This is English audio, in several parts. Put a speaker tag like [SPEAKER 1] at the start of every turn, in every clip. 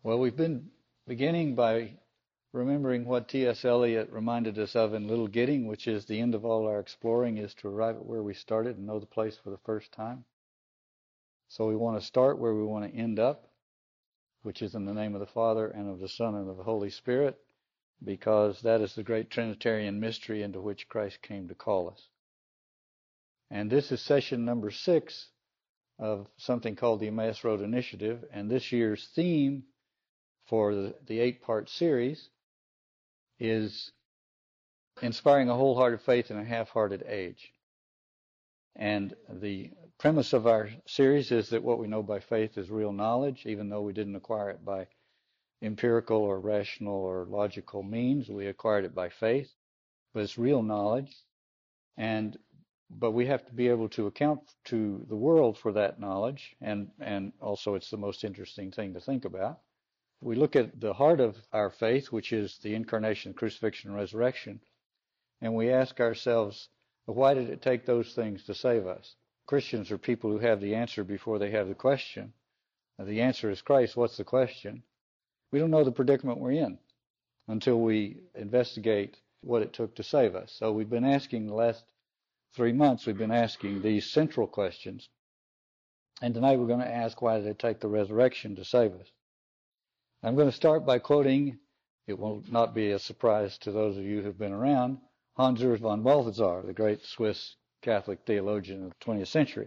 [SPEAKER 1] Well, we've been beginning by remembering what T.S. Eliot reminded us of in Little Gidding, which is the end of all our exploring is to arrive at where we started and know the place for the first time. So we want to start where we want to end up, which is in the name of the Father and of the Son and of the Holy Spirit, because that is the great Trinitarian mystery into which Christ came to call us. And this is session number 6 of something called the Emmaus Road Initiative, and this year's theme for the 8-part series is inspiring a wholehearted faith in a half-hearted age. And the premise of our series is that what we know by faith is real knowledge, even though we didn't acquire it by empirical or rational or logical means. We acquired it by faith, but it's real knowledge. But we have to be able to account to the world for that knowledge, and also it's the most interesting thing to think about. We look at the heart of our faith, which is the incarnation, crucifixion, and resurrection, and we ask ourselves, why did it take those things to save us? Christians are people who have the answer before they have the question. The answer is Christ. What's the question? We don't know the predicament we're in until we investigate what it took to save us. So we've been asking the last 3 months, we've been asking these central questions. And tonight we're going to ask, why did it take the resurrection to save us? I'm going to start by quoting, it will not be a surprise to those of you who've been around, Hans Urs von Balthasar, the great Swiss Catholic theologian of the 20th century.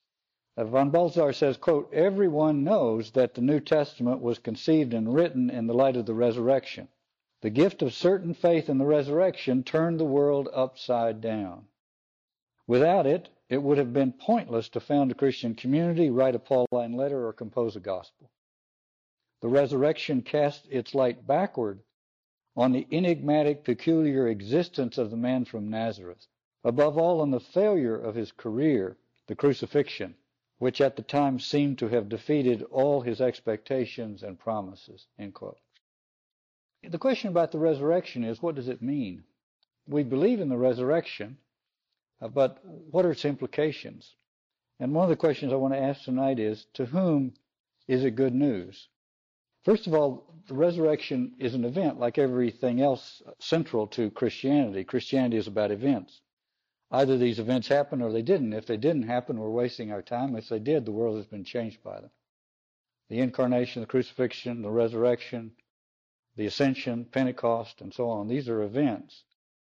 [SPEAKER 1] Von Balthasar says, quote, "Everyone knows that the New Testament was conceived and written in the light of the resurrection. The gift of certain faith in the resurrection turned the world upside down. Without it, it would have been pointless to found a Christian community, write a Pauline letter, or compose a gospel. The resurrection cast its light backward on the enigmatic, peculiar existence of the man from Nazareth, above all on the failure of his career, the crucifixion, which at the time seemed to have defeated all his expectations and promises." End quote. The question about the resurrection is, what does it mean? We believe in the resurrection, but what are its implications? And one of the questions I want to ask tonight is, to whom is it good news? First of all, the resurrection is an event like everything else central to Christianity. Christianity is about events. Either these events happen or they didn't. If they didn't happen, we're wasting our time. If they did, the world has been changed by them. The incarnation, the crucifixion, the resurrection, the ascension, Pentecost, and so on. These are events,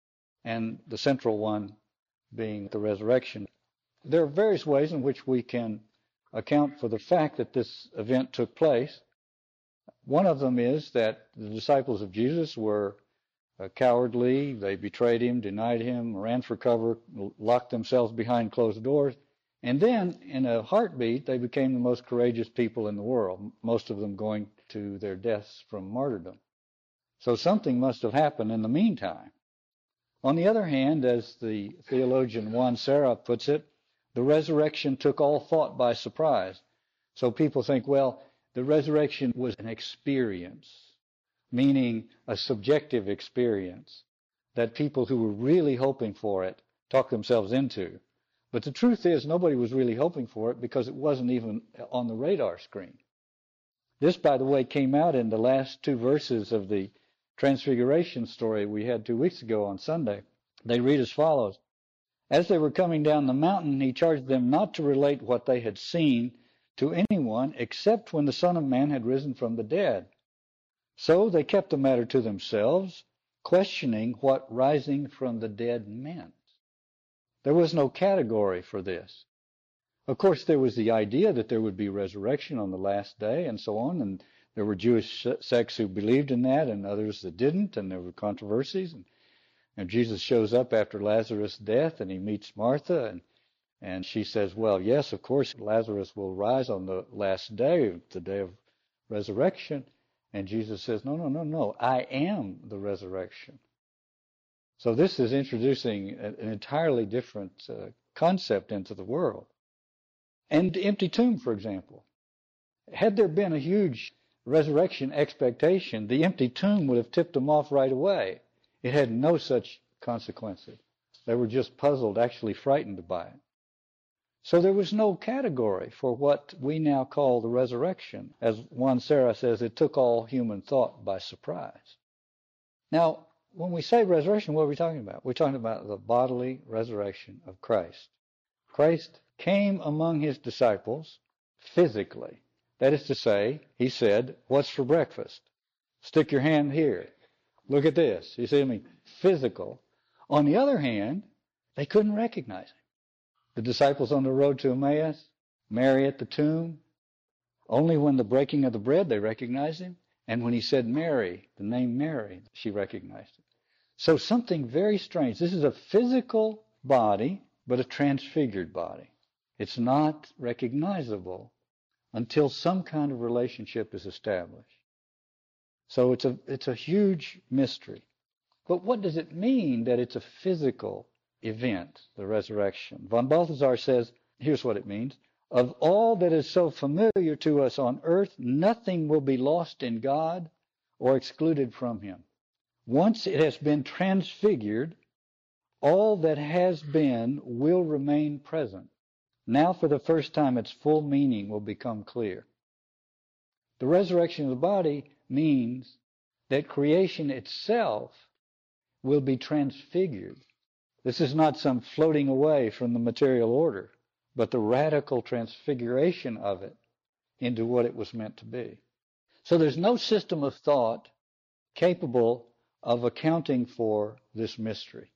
[SPEAKER 1] and the central one being the resurrection. There are various ways in which we can account for the fact that this event took place. One of them is that the disciples of Jesus were cowardly. They betrayed him, denied him, ran for cover, locked themselves behind closed doors. And then, in a heartbeat, they became the most courageous people in the world, most of them going to their deaths from martyrdom. So something must have happened in the meantime. On the other hand, as the theologian Juan Serra puts it, the resurrection took all thought by surprise. So people think, well, the resurrection was an experience, meaning a subjective experience that people who were really hoping for it talked themselves into. But the truth is, nobody was really hoping for it because it wasn't even on the radar screen. This, by the way, came out in the last 2 verses of the Transfiguration story we had 2 weeks ago on Sunday. They read as follows. "As they were coming down the mountain, he charged them not to relate what they had seen to anyone except when the Son of Man had risen from the dead. So they kept the matter to themselves, questioning what rising from the dead meant." There was no category for this. Of course, there was the idea that there would be resurrection on the last day and so on, and there were Jewish sects who believed in that and others that didn't, and there were controversies. And Jesus shows up after Lazarus' death, and he meets Martha, and she says, well, yes, of course, Lazarus will rise on the last day, the day of resurrection. And Jesus says, no, I am the resurrection. So this is introducing an entirely different concept into the world. And the empty tomb, for example. Had there been a huge resurrection expectation, the empty tomb would have tipped them off right away. It had no such consequences. They were just puzzled, actually frightened by it. So there was no category for what we now call the resurrection. As Juan Serra says, it took all human thought by surprise. Now, when we say resurrection, what are we talking about? We're talking about the bodily resurrection of Christ. Christ came among his disciples physically. That is to say, he said, "What's for breakfast? Stick your hand here. Look at this." You see what I mean? Physical. On the other hand, they couldn't recognize him. The disciples on the road to Emmaus, Mary at the tomb, only when the breaking of the bread they recognized him. And when he said Mary, the name Mary, she recognized him. So something very strange. This is a physical body, but a transfigured body. It's not recognizable until some kind of relationship is established. So it's a huge mystery. But what does it mean that it's a physical event, the resurrection? Von Balthasar says, here's what it means. Of all that is so familiar to us on earth, nothing will be lost in God or excluded from him. Once it has been transfigured, all that has been will remain present. Now for the first time, its full meaning will become clear. The resurrection of the body means that creation itself will be transfigured. This is not some floating away from the material order, but the radical transfiguration of it into what it was meant to be. So there's no system of thought capable of accounting for this mystery.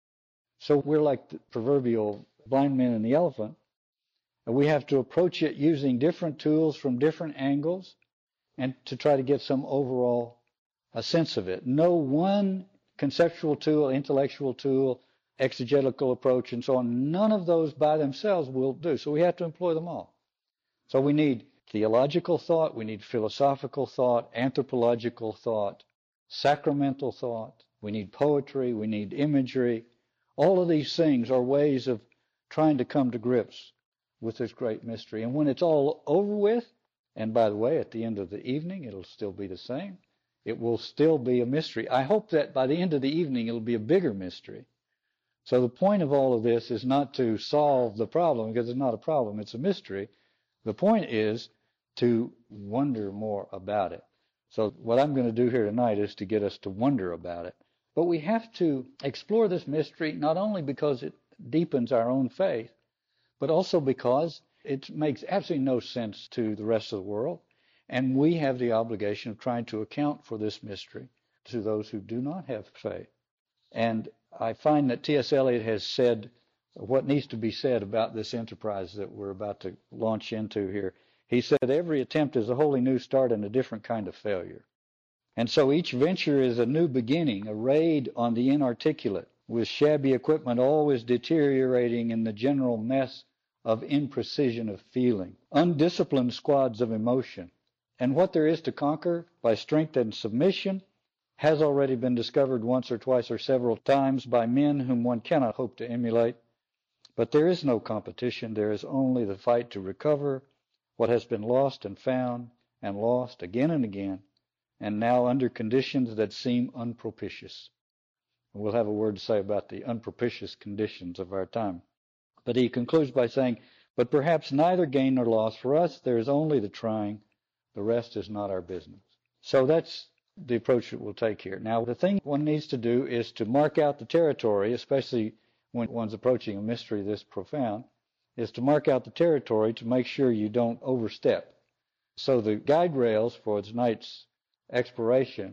[SPEAKER 1] So we're like the proverbial blind man and the elephant, and we have to approach it using different tools from different angles and to try to get some overall sense of it. No one conceptual tool, intellectual tool, exegetical approach, and so on, none of those by themselves will do. So we have to employ them all. So we need theological thought, we need philosophical thought, anthropological thought, sacramental thought, we need poetry, we need imagery. All of these things are ways of trying to come to grips with this great mystery. And when it's all over with, and by the way, at the end of the evening, it'll still be the same. It will still be a mystery. I hope that by the end of the evening, it'll be a bigger mystery. So the point of all of this is not to solve the problem, because it's not a problem, it's a mystery. The point is to wonder more about it. So what I'm going to do here tonight is to get us to wonder about it. But we have to explore this mystery not only because it deepens our own faith, but also because it makes absolutely no sense to the rest of the world. And we have the obligation of trying to account for this mystery to those who do not have faith. And I find that T.S. Eliot has said what needs to be said about this enterprise that we're about to launch into here. He said, every attempt is a wholly new start and a different kind of failure. And so each venture is a new beginning, a raid on the inarticulate, with shabby equipment always deteriorating in the general mess of imprecision of feeling, undisciplined squads of emotion. And what there is to conquer by strength and submission has already been discovered once or twice or several times by men whom one cannot hope to emulate. But there is no competition. There is only the fight to recover what has been lost and found and lost again and again, and now under conditions that seem unpropitious. We'll have a word to say about the unpropitious conditions of our time. But he concludes by saying, but perhaps neither gain nor loss. For us, there is only the trying. The rest is not our business. So that's the approach that we'll take here. Now, the thing one needs to do is to mark out the territory, especially when one's approaching a mystery this profound, is to mark out the territory to make sure you don't overstep. So the guide rails for tonight's exploration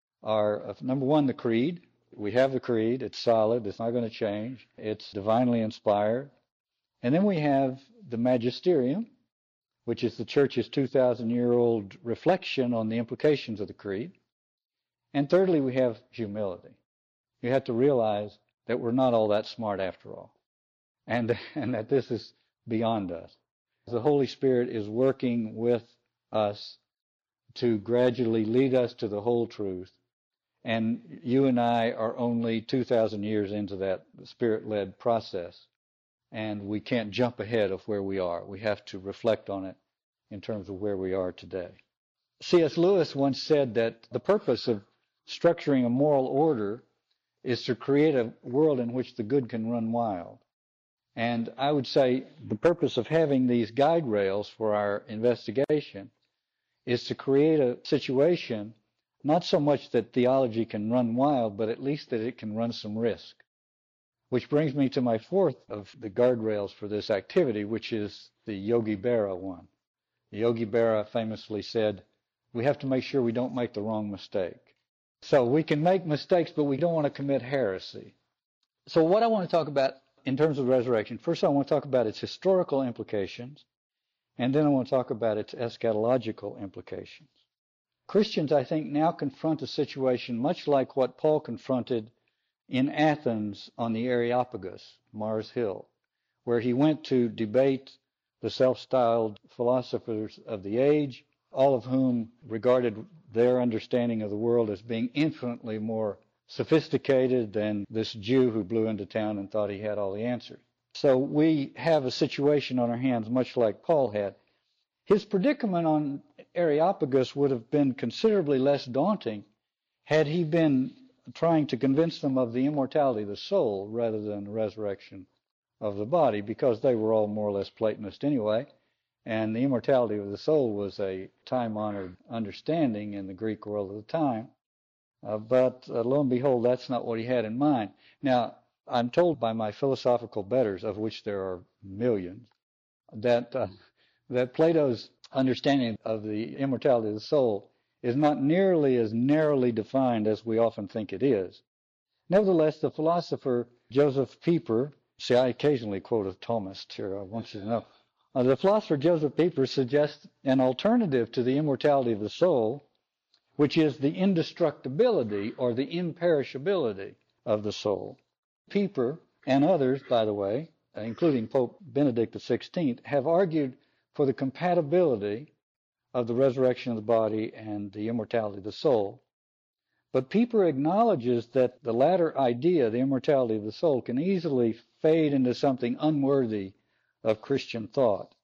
[SPEAKER 1] are, number one, the Creed. We have the Creed. It's solid. It's not going to change. It's divinely inspired. And then we have the Magisterium, which is the Church's 2,000-year-old reflection on the implications of the Creed. And thirdly, we have humility. You have to realize that we're not all that smart after all, and that this is beyond us. The Holy Spirit is working with us to gradually lead us to the whole truth. And you and I are only 2,000 years into that Spirit-led process. And we can't jump ahead of where we are. We have to reflect on it in terms of where we are today. C.S. Lewis once said that the purpose of structuring a moral order is to create a world in which the good can run wild. And I would say the purpose of having these guide rails for our investigation is to create a situation, not so much that theology can run wild, but at least that it can run some risk. Which brings me to my fourth of the guardrails for this activity, which is the Yogi Berra one. The Yogi Berra famously said, we have to make sure we don't make the wrong mistake. So we can make mistakes, but we don't want to commit heresy. So what I want to talk about in terms of resurrection, first I want to talk about its historical implications, and then I want to talk about its eschatological implications. Christians, I think, now confront a situation much like what Paul confronted in Athens on the Areopagus, Mars Hill, where he went to debate the self-styled philosophers of the age, all of whom regarded their understanding of the world as being infinitely more sophisticated than this Jew who blew into town and thought he had all the answers. So we have a situation on our hands much like Paul had. His predicament on Areopagus would have been considerably less daunting had he been trying to convince them of the immortality of the soul rather than the resurrection of the body, because they were all more or less Platonist anyway, and the immortality of the soul was a time-honored understanding in the Greek world of the time. But lo and behold, that's not what he had in mind. Now, I'm told by my philosophical betters, of which there are millions, that Plato's understanding of the immortality of the soul is not nearly as narrowly defined as we often think it is. Nevertheless, the philosopher Joseph Pieper, see, I occasionally quote a Thomist here, I want you to know. The philosopher Joseph Pieper suggests an alternative to the immortality of the soul, which is the indestructibility or the imperishability of the soul. Pieper and others, by the way, including Pope Benedict XVI, have argued for the compatibility of the resurrection of the body and the immortality of the soul. But Pieper acknowledges that the latter idea, the immortality of the soul, can easily fade into something unworthy of Christian thought.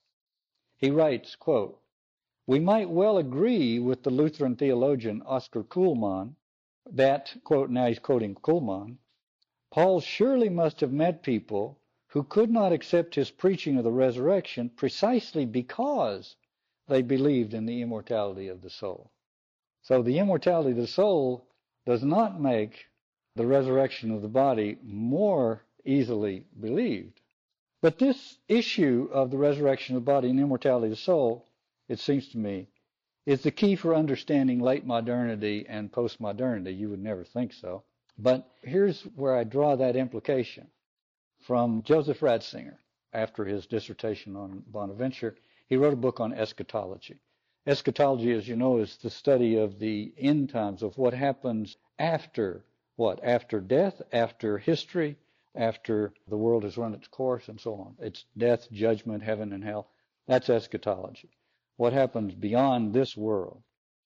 [SPEAKER 1] He writes, quote, we might well agree with the Lutheran theologian Oscar Kuhlmann that, quote, now he's quoting Kuhlmann, Paul surely must have met people who could not accept his preaching of the resurrection precisely because they believed in the immortality of the soul. So the immortality of the soul does not make the resurrection of the body more easily believed. But this issue of the resurrection of the body and immortality of the soul, it seems to me, is the key for understanding late modernity and postmodernity. You would never think so. But here's where I draw that implication from Joseph Ratzinger. After his dissertation on Bonaventure, he wrote a book on eschatology. Eschatology, as you know, is the study of the end times, of what happens after what? After death, after history, after the world has run its course, and so on. It's death, judgment, heaven, and hell. That's eschatology. What happens beyond this world.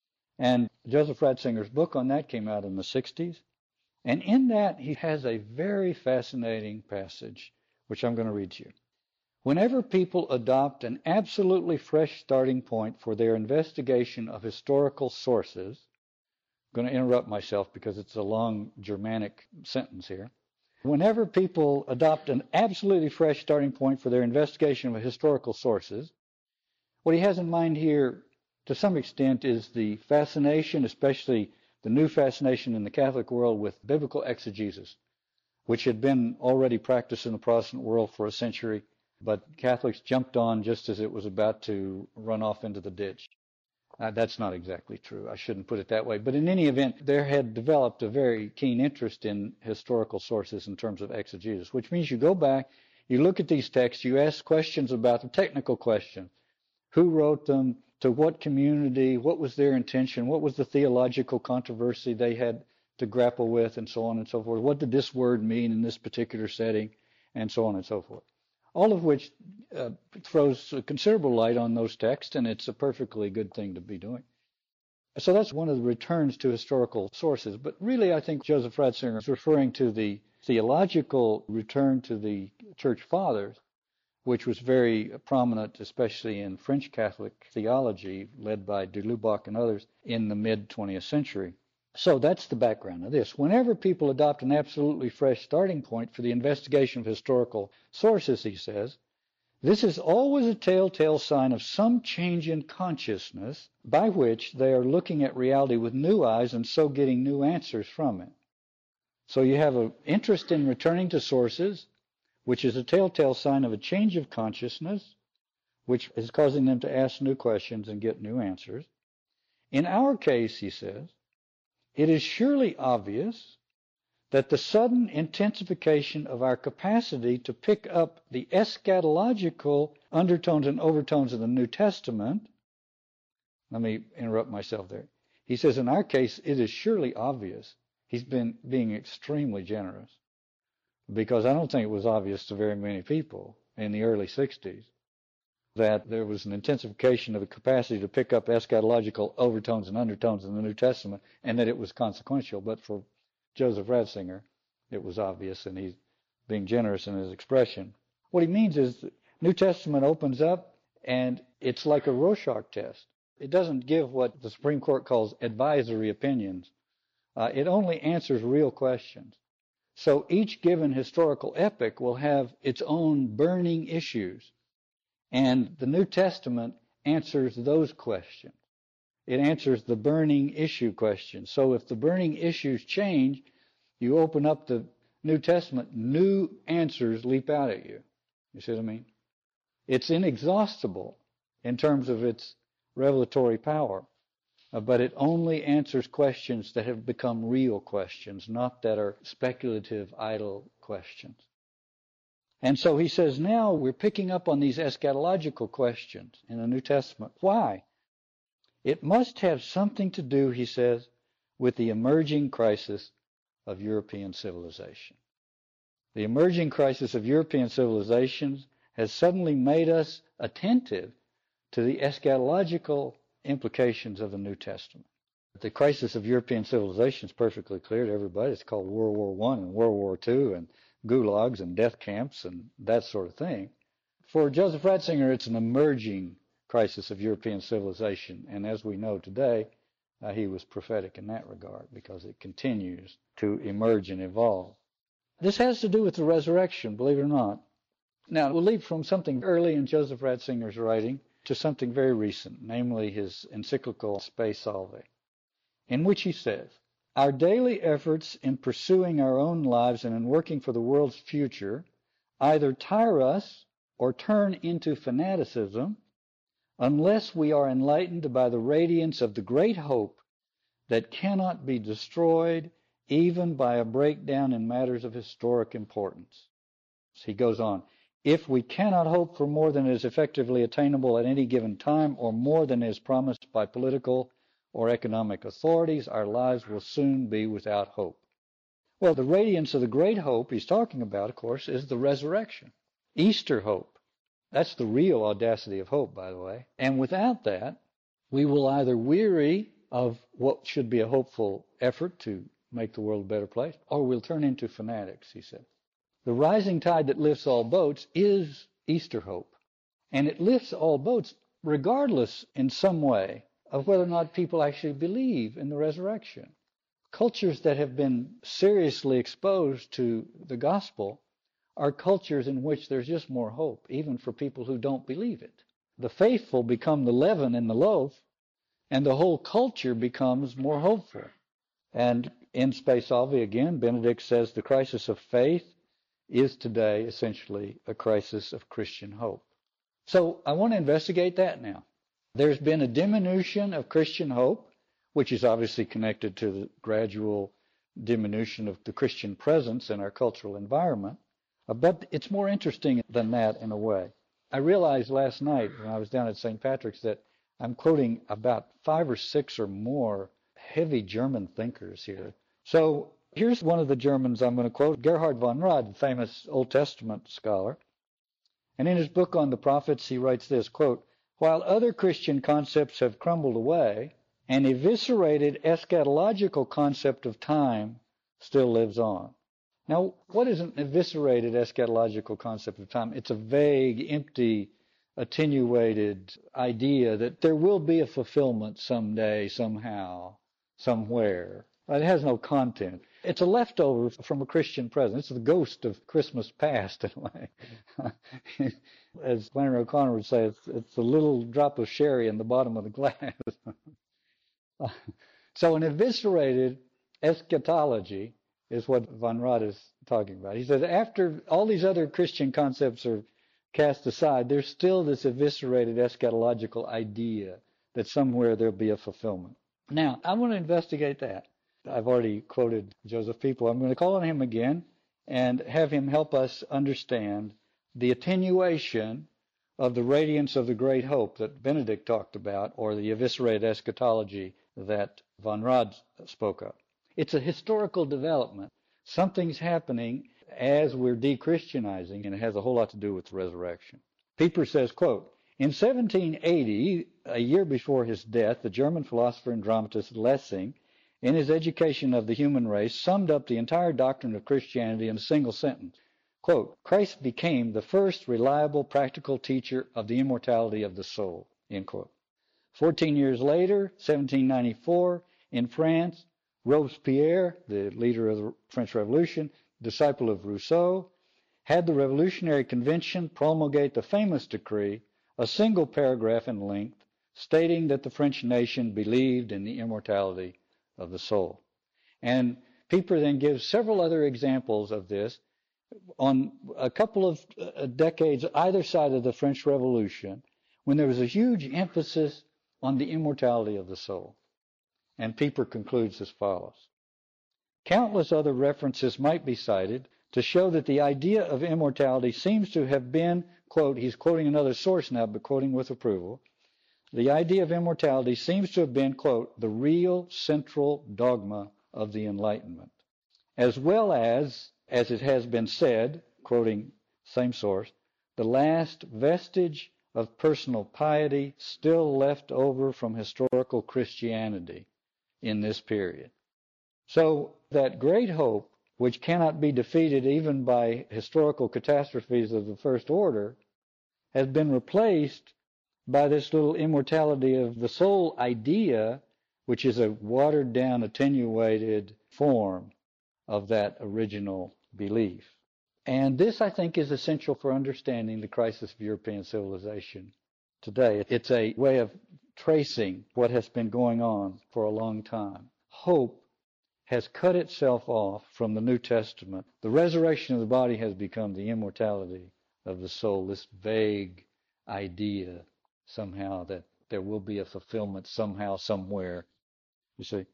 [SPEAKER 1] And Joseph Ratzinger's book on that came out in the 60s. And in that, he has a very fascinating passage, which I'm going to read to you. Whenever people adopt an absolutely fresh starting point for their investigation of historical sources, I'm going to interrupt myself because it's a long Germanic sentence here. Whenever people adopt an absolutely fresh starting point for their investigation of historical sources, what he has in mind here, to some extent, is the fascination, especially the new fascination in the Catholic world with biblical exegesis, which had been already practiced in the Protestant world for a century, but Catholics jumped on just as it was about to run off into the ditch. That's not exactly true. I shouldn't put it that way. But in any event, there had developed a very keen interest in historical sources in terms of exegesis, which means you go back, you look at these texts, you ask questions about the technical questions. Who wrote them? To what community? What was their intention? What was the theological controversy they had to grapple with, and so on and so forth? What did this word mean in this particular setting, and so on and so forth? All of which throws a considerable light on those texts, and it's a perfectly good thing to be doing. So that's one of the returns to historical sources. But really, I think Joseph Ratzinger is referring to the theological return to the Church Fathers, which was very prominent, especially in French Catholic theology, led by de Lubac and others, in the mid-20th century. So that's the background of this. Whenever people adopt an absolutely fresh starting point for the investigation of historical sources, he says, this is always a telltale sign of some change in consciousness by which they are looking at reality with new eyes and so getting new answers from it. So you have an interest in returning to sources, which is a telltale sign of a change of consciousness, which is causing them to ask new questions and get new answers. In our case, he says, it is surely obvious that the sudden intensification of our capacity to pick up the eschatological undertones and overtones of the New Testament, let me interrupt myself there. He says, in our case, it is surely obvious. He's been being extremely generous, because I don't think it was obvious to very many people in the early 60s that there was an intensification of the capacity to pick up eschatological overtones and undertones in the New Testament, and that it was consequential. But for Joseph Ratzinger, it was obvious, and he's being generous in his expression. What he means is the New Testament opens up, and it's like a Rorschach test. It doesn't give what the Supreme Court calls advisory opinions. It only answers real questions. So each given historical epoch will have its own burning issues, and the New Testament answers those questions. It answers the burning issue question. So if the burning issues change, you open up the New Testament, new answers leap out at you. You see what I mean? It's inexhaustible in terms of its revelatory power, but it only answers questions that have become real questions, not that are speculative, idle questions. And so he says now we're picking up on these eschatological questions in the New Testament. Why? It must have something to do, he says, with the emerging crisis of European civilization. The emerging crisis of European civilizations has suddenly made us attentive to the eschatological implications of the New Testament. The crisis of European civilization is perfectly clear to everybody. It's called World War I and World War II and gulags and death camps and that sort of thing. For Joseph Ratzinger, it's an emerging crisis of European civilization, and as we know today, he was prophetic in that regard because it continues to emerge and evolve. This has to do with the resurrection, believe it or not. Now, we'll leap from something early in Joseph Ratzinger's writing to something very recent, namely his encyclical Spe Salve, in which he says, our daily efforts in pursuing our own lives and in working for the world's future either tire us or turn into fanaticism unless we are enlightened by the radiance of the great hope that cannot be destroyed even by a breakdown in matters of historic importance. He goes on, if we cannot hope for more than is effectively attainable at any given time or more than is promised by political or economic authorities, our lives will soon be without hope. Well, the radiance of the great hope he's talking about, of course, is the resurrection. Easter hope. That's the real audacity of hope, by the way. And without that, we will either weary of what should be a hopeful effort to make the world a better place, or we'll turn into fanatics, he said. The rising tide that lifts all boats is Easter hope. And it lifts all boats regardless in some way of whether or not people actually believe in the resurrection. Cultures that have been seriously exposed to the gospel are cultures in which there's just more hope, even for people who don't believe it. The faithful become the leaven in the loaf, and the whole culture becomes more hopeful. And in Spe Salve, again, Benedict says the crisis of faith is today essentially a crisis of Christian hope. So I want to investigate that now. There's been a diminution of Christian hope, which is obviously connected to the gradual diminution of the Christian presence in our cultural environment. But it's more interesting than that in a way. I realized last night when I was down at St. Patrick's that I'm quoting about 5 or 6 or more heavy German thinkers here. So here's one of the Germans I'm going to quote, Gerhard von Rad, the famous Old Testament scholar. And in his book on the prophets, he writes this, quote, while other Christian concepts have crumbled away, an eviscerated eschatological concept of time still lives on. Now, what is an eviscerated eschatological concept of time? It's a vague, empty, attenuated idea that there will be a fulfillment someday, somehow, somewhere. It has no content. It's a leftover from a Christian present. It's the ghost of Christmas past, in a way. As Flannery O'Connor would say, it's a little drop of sherry in the bottom of the glass. So an eviscerated eschatology is what von Rad is talking about. He says after all these other Christian concepts are cast aside, there's still this eviscerated eschatological idea that somewhere there'll be a fulfillment. Now, I want to investigate that. I've already quoted Joseph Pepys. I'm going to call on him again and have him help us understand the attenuation of the radiance of the great hope that Benedict talked about, or the eviscerated eschatology that von Rad spoke of. It's a historical development. Something's happening as we're de-Christianizing, and it has a whole lot to do with the resurrection. Pieper says, quote, in 1780, a year before his death, the German philosopher and dramatist Lessing, in his Education of the Human Race, summed up the entire doctrine of Christianity in a single sentence. Quote, Christ became the first reliable practical teacher of the immortality of the soul, end quote. 14 years later, 1794, in France, Robespierre, the leader of the French Revolution, disciple of Rousseau, had the Revolutionary Convention promulgate the famous decree, a single paragraph in length, stating that the French nation believed in the immortality of the soul. And Pieper then gives several other examples of this on a couple of decades either side of the French Revolution, when there was a huge emphasis on the immortality of the soul. And Pieper concludes as follows. Countless other references might be cited to show that the idea of immortality seems to have been, quote, he's quoting another source now, but quoting with approval, the idea of immortality seems to have been, quote, the real central dogma of the Enlightenment, as well as it has been said, quoting same source, the last vestige of personal piety still left over from historical Christianity in this period. So that great hope, which cannot be defeated even by historical catastrophes of the first order, has been replaced by this little immortality of the soul idea, which is a watered-down, attenuated form of that original belief. And this, I think, is essential for understanding the crisis of European civilization today. It's a way of tracing what has been going on for a long time. Hope has cut itself off from the New Testament. The resurrection of the body has become the immortality of the soul, this vague idea somehow that there will be a fulfillment somehow, somewhere, you see.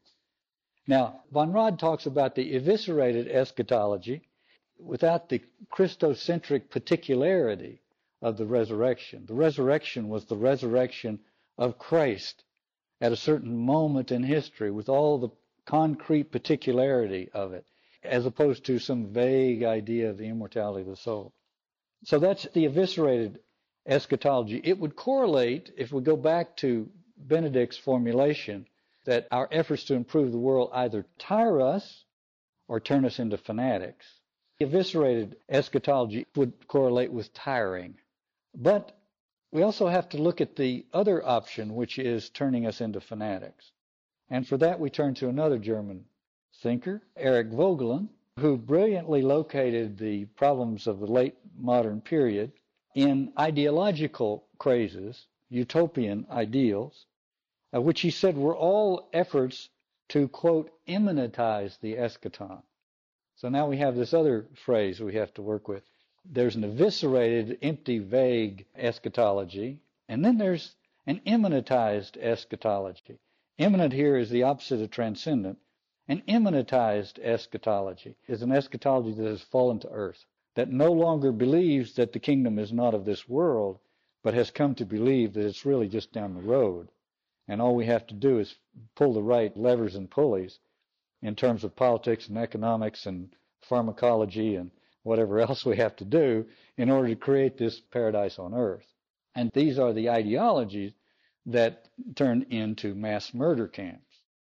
[SPEAKER 1] Now, von Rad talks about the eviscerated eschatology without the Christocentric particularity of the resurrection. The resurrection was the resurrection of Christ at a certain moment in history with all the concrete particularity of it, as opposed to some vague idea of the immortality of the soul. So that's the eviscerated eschatology. It would correlate, if we go back to Benedict's formulation, that our efforts to improve the world either tire us or turn us into fanatics. The eviscerated eschatology would correlate with tiring. But we also have to look at the other option, which is turning us into fanatics. And for that, we turn to another German thinker, Eric Voegelin, who brilliantly located the problems of the late modern period in ideological crazes, utopian ideals, which he said were all efforts to, quote, immanentize the eschaton. So now we have this other phrase we have to work with. There's an eviscerated, empty, vague eschatology, and then there's an immanentized eschatology. Immanent here is the opposite of transcendent. An immanentized eschatology is an eschatology that has fallen to earth, that no longer believes that the kingdom is not of this world, but has come to believe that it's really just down the road. And all we have to do is pull the right levers and pulleys in terms of politics and economics and pharmacology and whatever else we have to do in order to create this paradise on earth. And these are the ideologies that turn into mass murder camps.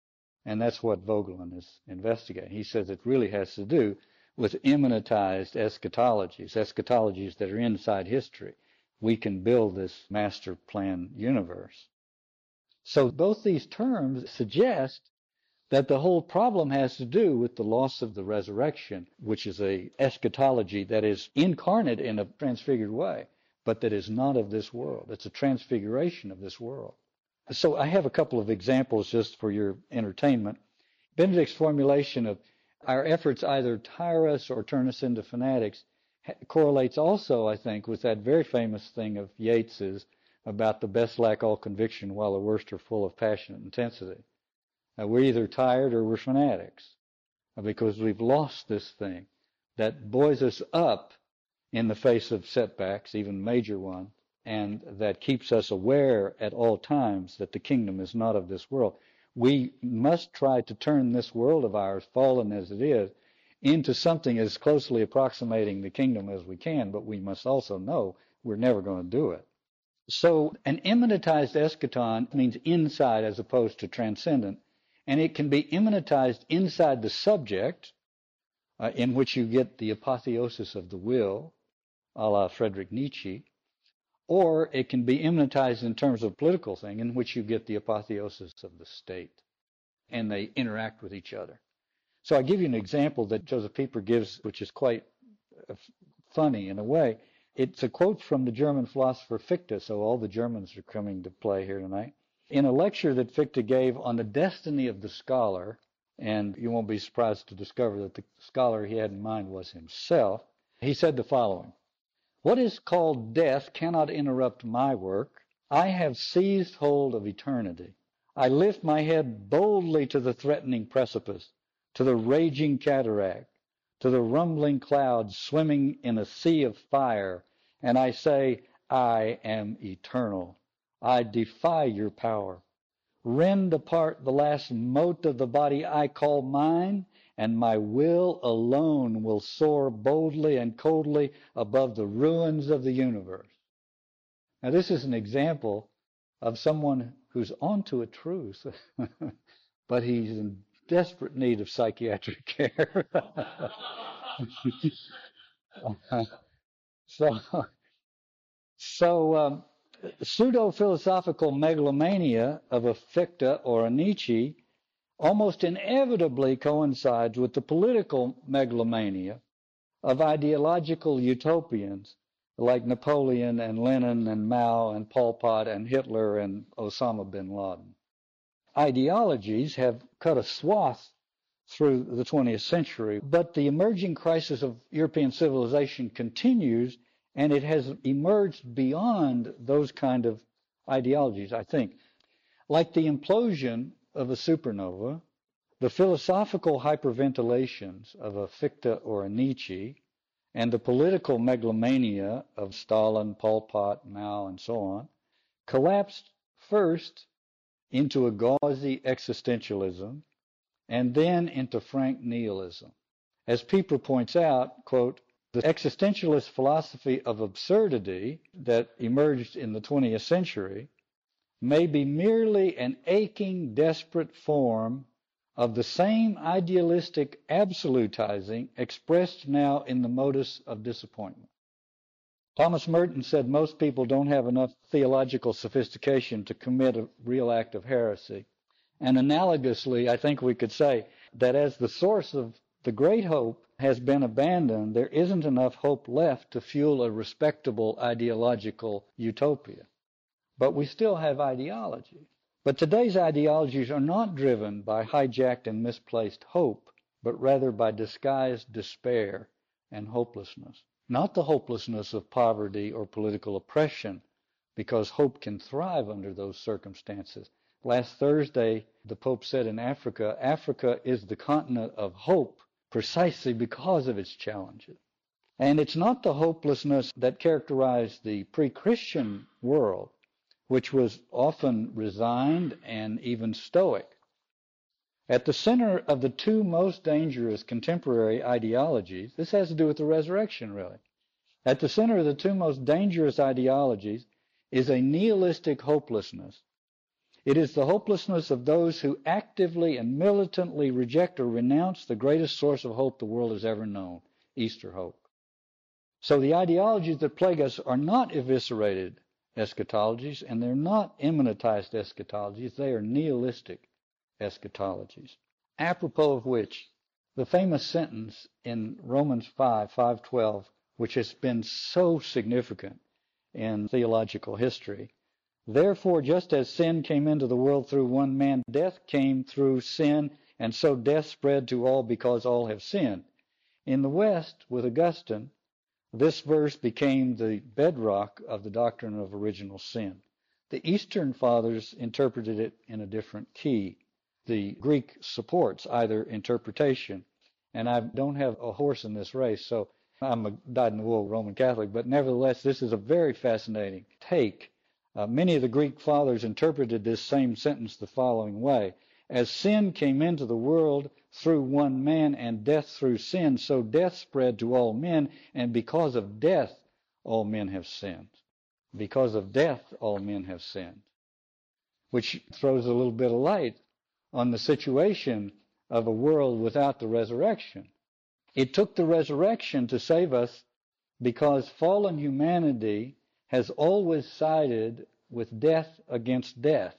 [SPEAKER 1] And that's what Voegelin is investigating. He says it really has to do with immanentized eschatologies, eschatologies that are inside history. We can build this master plan universe. So both these terms suggest that the whole problem has to do with the loss of the resurrection, which is a eschatology that is incarnate in a transfigured way, but that is not of this world. It's a transfiguration of this world. So I have a couple of examples just for your entertainment. Benedict's formulation of our efforts either tire us or turn us into fanatics correlates also, I think, with that very famous thing of Yeats's about the best lack all conviction while the worst are full of passionate intensity. We're either tired or we're fanatics because we've lost this thing that buoys us up in the face of setbacks, even major ones, and that keeps us aware at all times that the kingdom is not of this world. We must try to turn this world of ours, fallen as it is, into something as closely approximating the kingdom as we can, but we must also know we're never going to do it. So an immanentized eschaton means inside as opposed to transcendent, and it can be immanentized inside the subject, in which you get the apotheosis of the will, a la Friedrich Nietzsche, or it can be immanentized in terms of political thing, in which you get the apotheosis of the state, and they interact with each other. So I give you an example that Joseph Pieper gives, which is quite funny in a way. It's a quote from the German philosopher Fichte, so all the Germans are coming to play here tonight. In a lecture that Fichte gave on the destiny of the scholar, and you won't be surprised to discover that the scholar he had in mind was himself, he said the following: "What is called death cannot interrupt my work. I have seized hold of eternity. I lift my head boldly to the threatening precipice, to the raging cataract, to the rumbling clouds swimming in a sea of fire, and I say, I am eternal. I defy your power. Rend apart the last mote of the body I call mine, and my will alone will soar boldly and coldly above the ruins of the universe." Now, this is an example of someone who's onto a truth, but he's in desperate need of psychiatric care. So pseudo-philosophical megalomania of a Fichte or a Nietzsche almost inevitably coincides with the political megalomania of ideological utopians like Napoleon and Lenin and Mao and Pol Pot and Hitler and Osama bin Laden. Ideologies have cut a swath through the 20th century, but the emerging crisis of European civilization continues, and it has emerged beyond those kind of ideologies, I think. Like the implosion of a supernova, the philosophical hyperventilations of a Fichte or a Nietzsche, and the political megalomania of Stalin, Pol Pot, Mao, and so on, collapsed first into a gauzy existentialism, and then into frank nihilism. As Pieper points out, quote, "The existentialist philosophy of absurdity that emerged in the 20th century may be merely an aching, desperate form of the same idealistic absolutizing expressed now in the modus of disappointment." Thomas Merton said most people don't have enough theological sophistication to commit a real act of heresy. And analogously, I think we could say that as the source of the great hope has been abandoned, there isn't enough hope left to fuel a respectable ideological utopia. But we still have ideology. But today's ideologies are not driven by hijacked and misplaced hope, but rather by disguised despair and hopelessness. Not the hopelessness of poverty or political oppression, because hope can thrive under those circumstances. Last Thursday, the Pope said in Africa, Africa is the continent of hope precisely because of its challenges. And it's not the hopelessness that characterized the pre-Christian world, which was often resigned and even stoic. At the center of the two most dangerous contemporary ideologies, this has to do with the resurrection, really. At the center of the two most dangerous ideologies is a nihilistic hopelessness. It is the hopelessness of those who actively and militantly reject or renounce the greatest source of hope the world has ever known, Easter hope. So the ideologies that plague us are not eviscerated eschatologies, and they're not immanentized eschatologies. They are nihilistic eschatologies. apropos of which the famous sentence in Romans 5:12, which has been so significant in theological history, therefore, just as sin came into the world through one man, death came through sin, and so death spread to all because all have sinned. In the West, with Augustine, this verse became the bedrock of the doctrine of original sin. The Eastern Fathers interpreted it in a different key. The Greek supports either interpretation, and I don't have a horse in this race, so I'm a dyed-in-the-wool Roman Catholic, but nevertheless, this is a very fascinating take. Many of the Greek fathers interpreted this same sentence the following way: as sin came into the world through one man and death through sin, so death spread to all men, and because of death all men have sinned. Because of death all men have sinned. Which throws a little bit of light on the situation of a world without the resurrection. It took the resurrection to save us because fallen humanity has always sided with death against death,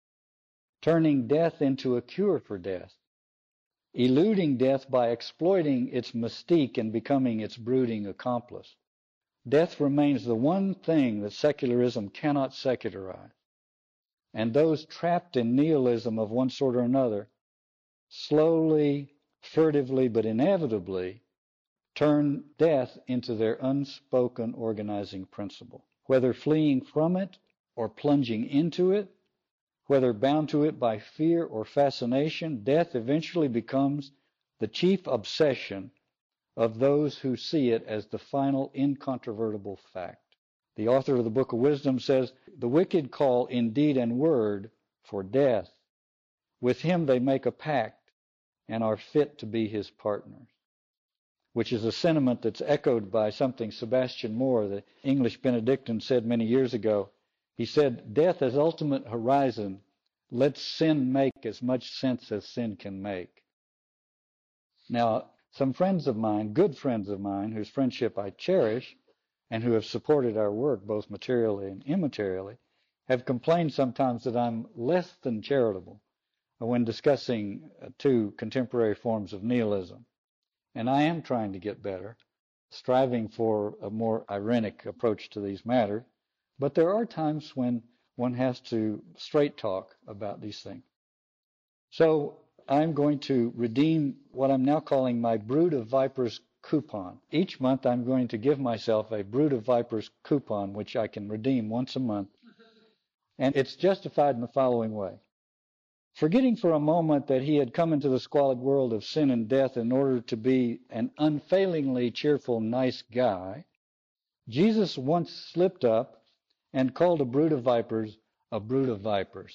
[SPEAKER 1] turning death into a cure for death, eluding death by exploiting its mystique and becoming its brooding accomplice. Death remains the one thing that secularism cannot secularize, and those trapped in nihilism of one sort or another slowly, furtively, but inevitably turn death into their unspoken organizing principle. Whether fleeing from it or plunging into it, whether bound to it by fear or fascination, death eventually becomes the chief obsession of those who see it as the final incontrovertible fact. The author of the Book of Wisdom says, "The wicked call in deed and word for death. With him they make a pact and are fit to be his partners," which is a sentiment that's echoed by something Sebastian Moore, the English Benedictine, said many years ago. He said, "Death as ultimate horizon, let sin make as much sense as sin can make." Now, some friends of mine, good friends of mine, whose friendship I cherish and who have supported our work both materially and immaterially, have complained sometimes that I'm less than charitable when discussing two contemporary forms of nihilism. And I am trying to get better, striving for a more ironic approach to these matters. But there are times when one has to straight talk about these things. So I'm going to redeem what I'm now calling my Brood of Vipers coupon. Each month I'm going to give myself a Brood of Vipers coupon, which I can redeem once a month. And it's justified in the following way. Forgetting for a moment that he had come into the squalid world of sin and death in order to be an unfailingly cheerful, nice guy, Jesus once slipped up and called a brood of vipers a brood of vipers.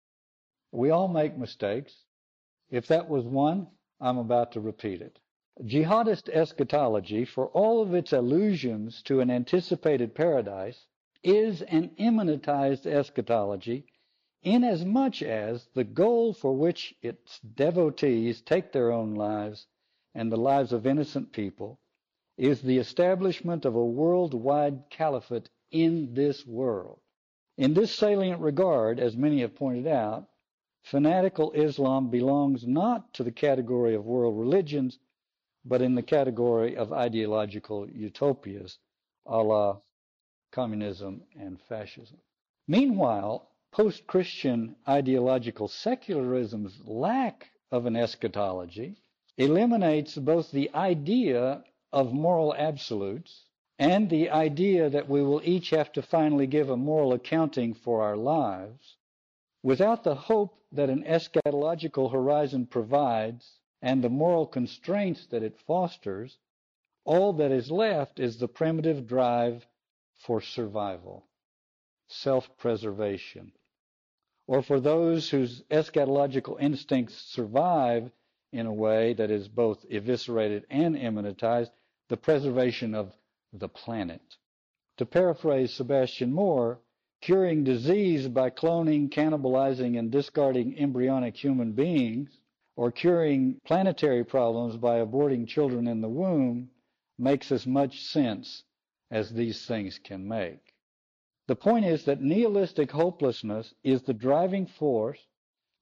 [SPEAKER 1] We all make mistakes. If that was one, I'm about to repeat it. Jihadist eschatology, for all of its allusions to an anticipated paradise, is an immanentized eschatology, inasmuch as the goal for which its devotees take their own lives and the lives of innocent people is the establishment of a worldwide caliphate in this world. In this salient regard, as many have pointed out, fanatical Islam belongs not to the category of world religions, but in the category of ideological utopias, a la communism and fascism. Meanwhile, post-Christian ideological secularism's lack of an eschatology eliminates both the idea of moral absolutes and the idea that we will each have to finally give a moral accounting for our lives. Without the hope that an eschatological horizon provides and the moral constraints that it fosters, all that is left is the primitive drive for survival, self-preservation. Or for those whose eschatological instincts survive in a way that is both eviscerated and immanentized, the preservation of the planet. To paraphrase Sebastian Moore, curing disease by cloning, cannibalizing, and discarding embryonic human beings, or curing planetary problems by aborting children in the womb, makes as much sense as these things can make. The point is that nihilistic hopelessness is the driving force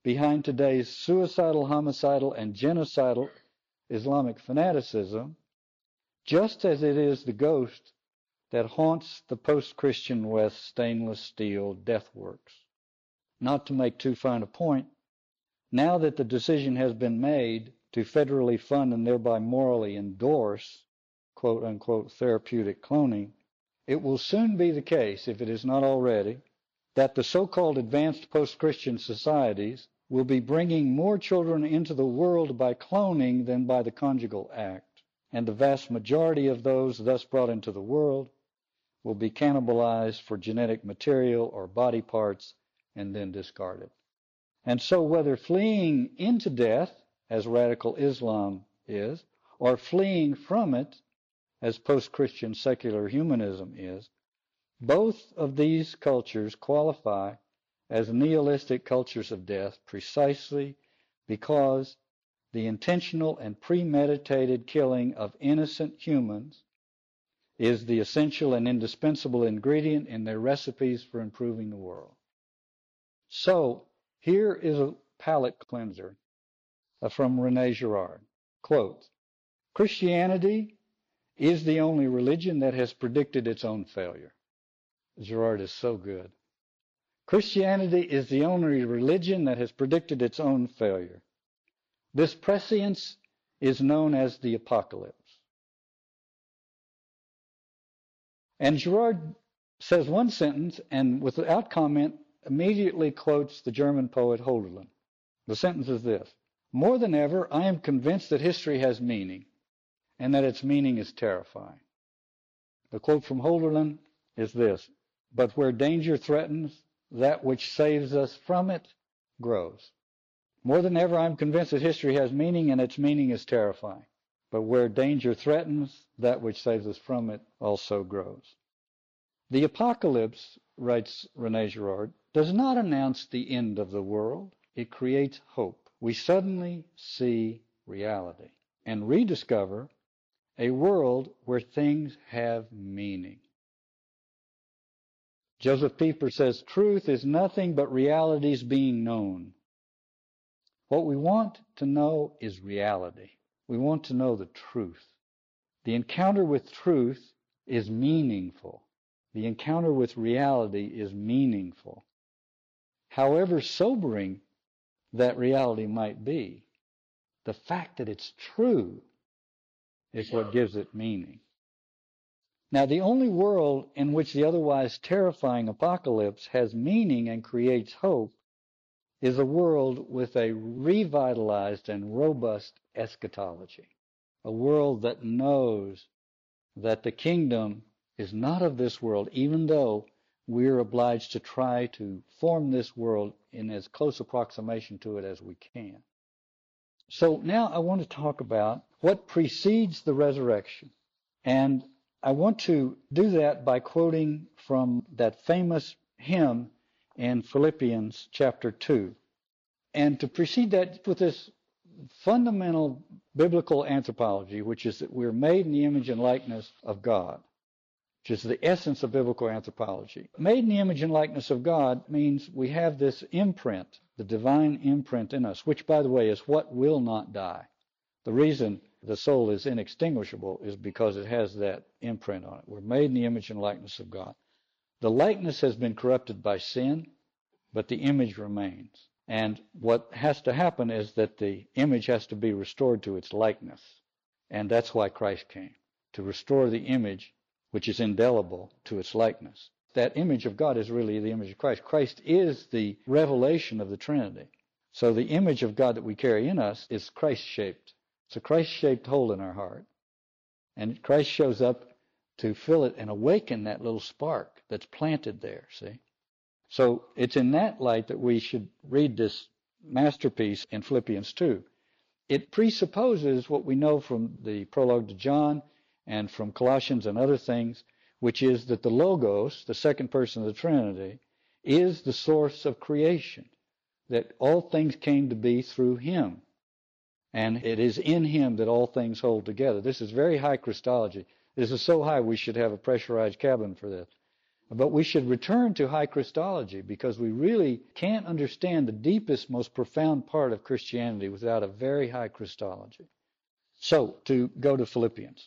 [SPEAKER 1] behind today's suicidal, homicidal, and genocidal Islamic fanaticism, just as it is the ghost that haunts the post-Christian West stainless steel death works. Not to make too fine a point, now that the decision has been made to federally fund and thereby morally endorse quote-unquote therapeutic cloning, it will soon be the case, if it is not already, that the so-called advanced post-Christian societies will be bringing more children into the world by cloning than by the conjugal act, and the vast majority of those thus brought into the world will be cannibalized for genetic material or body parts and then discarded. And so whether fleeing into death, as radical Islam is, or fleeing from it, as post-Christian secular humanism is, both of these cultures qualify as nihilistic cultures of death precisely because the intentional and premeditated killing of innocent humans is the essential and indispensable ingredient in their recipes for improving the world. So, here is a palate cleanser from René Girard. Quote, Christianity is the only religion that has predicted its own failure. Girard is so good. Christianity is the only religion that has predicted its own failure. This prescience is known as the apocalypse. And Girard says one sentence and without comment immediately quotes the German poet Hölderlin. The sentence is this: more than ever, I am convinced that history has meaning and that its meaning is terrifying. The quote from Hölderlin is this: but where danger threatens, that which saves us from it grows. More than ever, I am convinced that history has meaning and its meaning is terrifying. But where danger threatens, that which saves us from it also grows. The apocalypse, writes René Girard, does not announce the end of the world. It creates hope. We suddenly see reality and rediscover a world where things have meaning. Joseph Pieper says, truth is nothing but realities being known. What we want to know is reality. We want to know the truth. The encounter with truth is meaningful. The encounter with reality is meaningful. However sobering that reality might be, the fact that it's true is what gives it meaning. Now, the only world in which the otherwise terrifying apocalypse has meaning and creates hope is a world with a revitalized and robust eschatology, a world that knows that the kingdom is not of this world, even though we're obliged to try to form this world in as close approximation to it as we can. So now I want to talk about what precedes the resurrection. And I want to do that by quoting from that famous hymn in Philippians chapter 2. And to precede that with this fundamental biblical anthropology, which is that we're made in the image and likeness of God, which is the essence of biblical anthropology. Made in the image and likeness of God means we have this imprint, the divine imprint in us, which, by the way, is what will not die. The reason the soul is inextinguishable is because it has that imprint on it. We're made in the image and likeness of God. The likeness has been corrupted by sin, but the image remains. And what has to happen is that the image has to be restored to its likeness. And that's why Christ came, to restore the image, which is indelible, to its likeness. That image of God is really the image of Christ. Christ is the revelation of the Trinity. So the image of God that we carry in us is Christ-shaped. It's a Christ-shaped hole in our heart. And Christ shows up to fill it and awaken that little spark that's planted there, see? So it's in that light that we should read this masterpiece in Philippians 2. It presupposes what we know from the prologue to John and from Colossians and other things, which is that the Logos, the second person of the Trinity, is the source of creation, that all things came to be through him. And it is in him that all things hold together. This is very high Christology. This is so high we should have a pressurized cabin for this. But we should return to high Christology because we really can't understand the deepest, most profound part of Christianity without a very high Christology. So, to go to Philippians.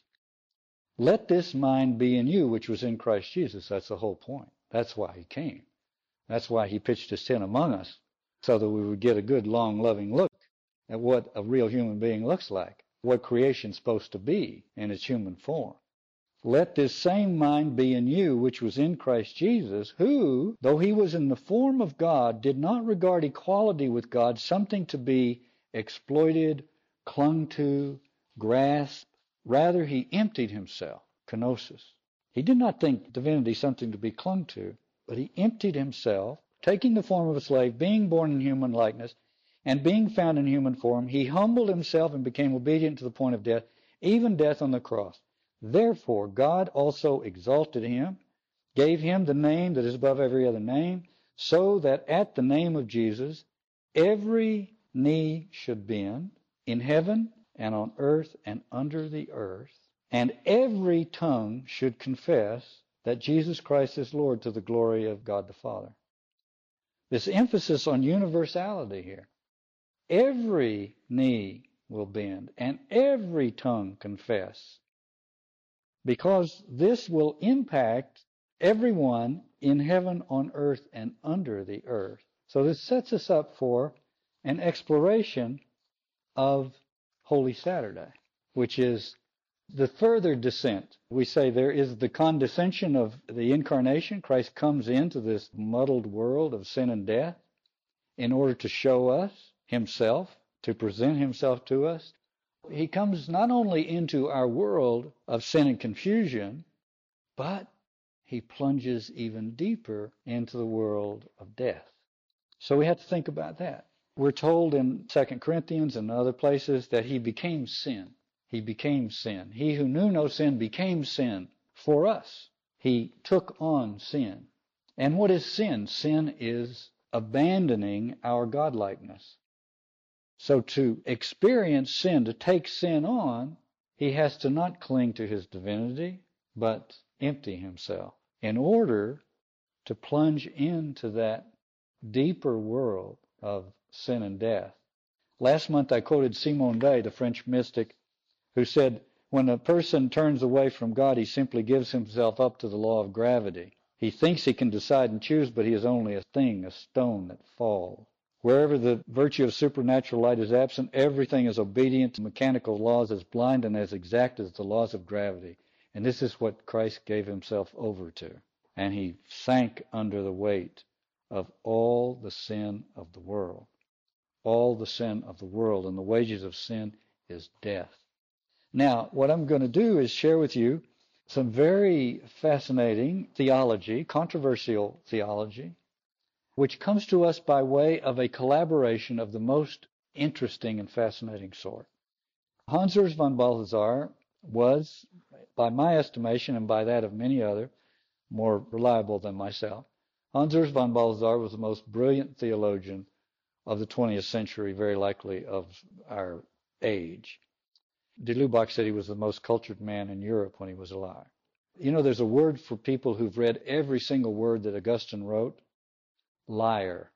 [SPEAKER 1] Let this mind be in you, which was in Christ Jesus. That's the whole point. That's why he came. That's why he pitched his tent among us, so that we would get a good, long, loving look at what a real human being looks like, what creation's supposed to be in its human form. Let this same mind be in you, which was in Christ Jesus, who, though he was in the form of God, did not regard equality with God something to be exploited, clung to, grasped. Rather, he emptied himself, kenosis. He did not think divinity something to be clung to, but he emptied himself, taking the form of a slave, being born in human likeness, and being found in human form, he humbled himself and became obedient to the point of death, even death on the cross. Therefore, God also exalted him, gave him the name that is above every other name, so that at the name of Jesus, every knee should bend in heaven and on earth and under the earth, and every tongue should confess that Jesus Christ is Lord to the glory of God the Father. This emphasis on universality here. Every knee will bend and every tongue confess, because this will impact everyone in heaven, on earth, and under the earth. So this sets us up for an exploration of Holy Saturday, which is the further descent. We say there is the condescension of the incarnation. Christ comes into this muddled world of sin and death in order to show us himself, to present himself to us. He comes not only into our world of sin and confusion, but he plunges even deeper into the world of death. So we have to think about that. We're told in 2 Corinthians and other places that he became sin. He became sin. He who knew no sin became sin for us. He took on sin. And what is sin? Sin is abandoning our godlikeness. So to experience sin, to take sin on, he has to not cling to his divinity, but empty himself in order to plunge into that deeper world of sin and death. Last month I quoted Simone Weil, the French mystic, who said, when a person turns away from God, he simply gives himself up to the law of gravity. He thinks he can decide and choose, but he is only a thing, a stone that falls. Wherever the virtue of supernatural light is absent, everything is obedient to mechanical laws, as blind and as exact as the laws of gravity. And this is what Christ gave himself over to. And he sank under the weight of all the sin of the world. All the sin of the world. And the wages of sin is death. Now, what I'm going to do is share with you some very fascinating theology, controversial theology, which comes to us by way of a collaboration of the most interesting and fascinating sort. Hans Urs von Balthasar was, by my estimation and by that of many other, more reliable than myself, Hans Urs von Balthasar was the most brilliant theologian of the 20th century, very likely of our age. De Lubac said he was the most cultured man in Europe when he was alive. You know, there's a word for people who've read every single word that Augustine wrote. Liar.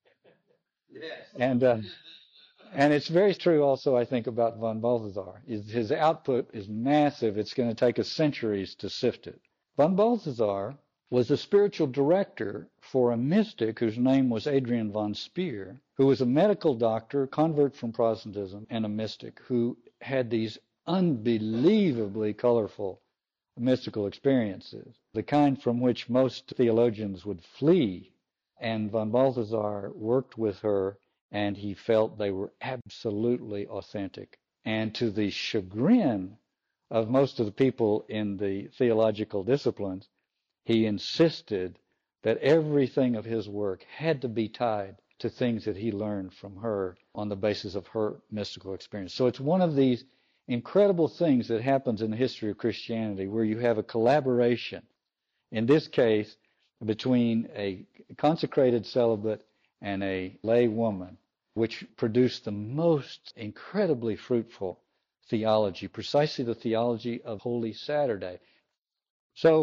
[SPEAKER 1] Yes. And it's very true also, I think, about von Balthasar. His output is massive. It's going to take us centuries to sift it. Von Balthasar was the spiritual director for a mystic whose name was Adrian von Speer, who was a medical doctor, convert from Protestantism, and a mystic who had these unbelievably colorful mystical experiences, the kind from which most theologians would flee. And von Balthasar worked with her, and he felt they were absolutely authentic. And to the chagrin of most of the people in the theological disciplines, he insisted that everything of his work had to be tied to things that he learned from her on the basis of her mystical experience. So it's one of these incredible things that happens in the history of Christianity where you have a collaboration, in this case, between a consecrated celibate and a lay woman, which produced the most incredibly fruitful theology, precisely the theology of Holy Saturday. So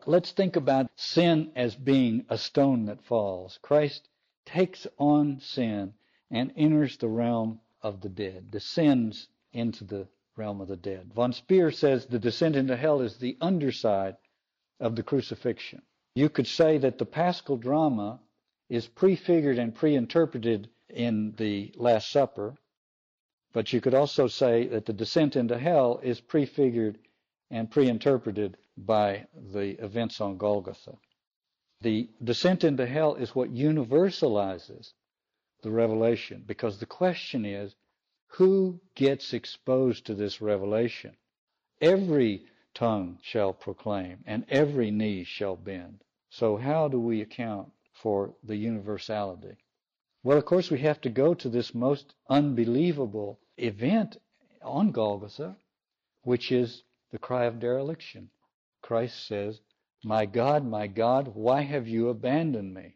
[SPEAKER 1] let's think about sin as being a stone that falls. Christ takes on sin and enters the realm of the dead, descends into the realm of the dead. Von Speer says the descent into hell is the underside of the crucifixion. You could say that the Paschal drama is prefigured and pre-interpreted in the Last Supper, but you could also say that the descent into hell is prefigured and pre-interpreted by the events on Golgotha. The descent into hell is what universalizes the revelation, because the question is, who gets exposed to this revelation? Every tongue shall proclaim, and every knee shall bend. So how do we account for the universality? Well, of course, we have to go to this most unbelievable event on Golgotha, which is the cry of dereliction. Christ says, my God, why have you abandoned me?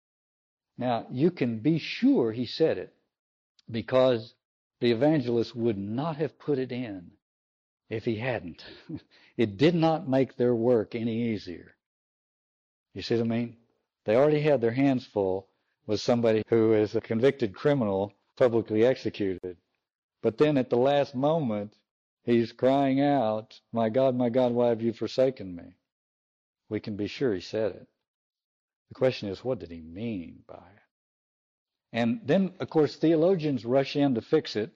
[SPEAKER 1] Now, you can be sure he said it, because the evangelist would not have put it in if he hadn't. It did not make their work any easier. You see what I mean? They already had their hands full with somebody who is a convicted criminal publicly executed. But then at the last moment, he's crying out, my God, why have you forsaken me? We can be sure he said it. The question is, what did he mean by it? And then, of course, theologians rush in to fix it.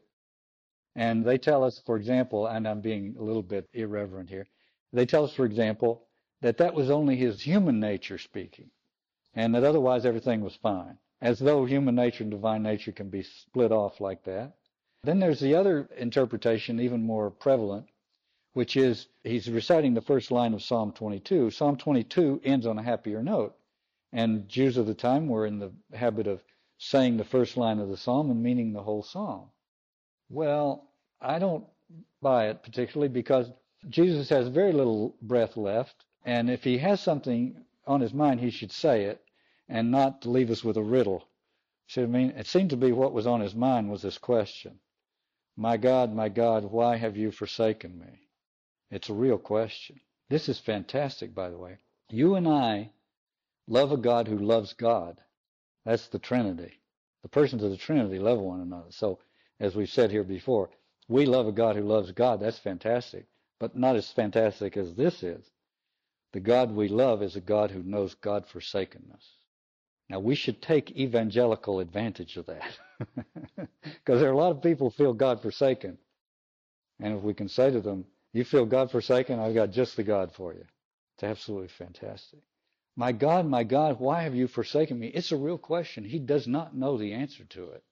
[SPEAKER 1] And they tell us, for example, and I'm being a little bit irreverent here, they tell us, for example, that that was only his human nature speaking, and that otherwise everything was fine, as though human nature and divine nature can be split off like that. Then there's the other interpretation, even more prevalent, which is he's reciting the first line of Psalm 22. Psalm 22 ends on a happier note, and Jews of the time were in the habit of saying the first line of the psalm and meaning the whole psalm. Well, I don't buy it particularly, because Jesus has very little breath left, and if he has something on his mind, he should say it and not leave us with a riddle. See what I mean? It seemed to be what was on his mind was this question. My God, why have you forsaken me? It's a real question. This is fantastic, by the way. You and I love a God who loves God. That's the Trinity. The persons of the Trinity love one another. So, as we've said here before, we love a God who loves God. That's fantastic, but not as fantastic as this is. The God we love is a God who knows God-forsakenness. Now, we should take evangelical advantage of that, because there are a lot of people who feel God-forsaken. And if we can say to them, you feel God-forsaken, I've got just the God for you. It's absolutely fantastic. My God, why have you forsaken me? It's a real question. He does not know the answer to it.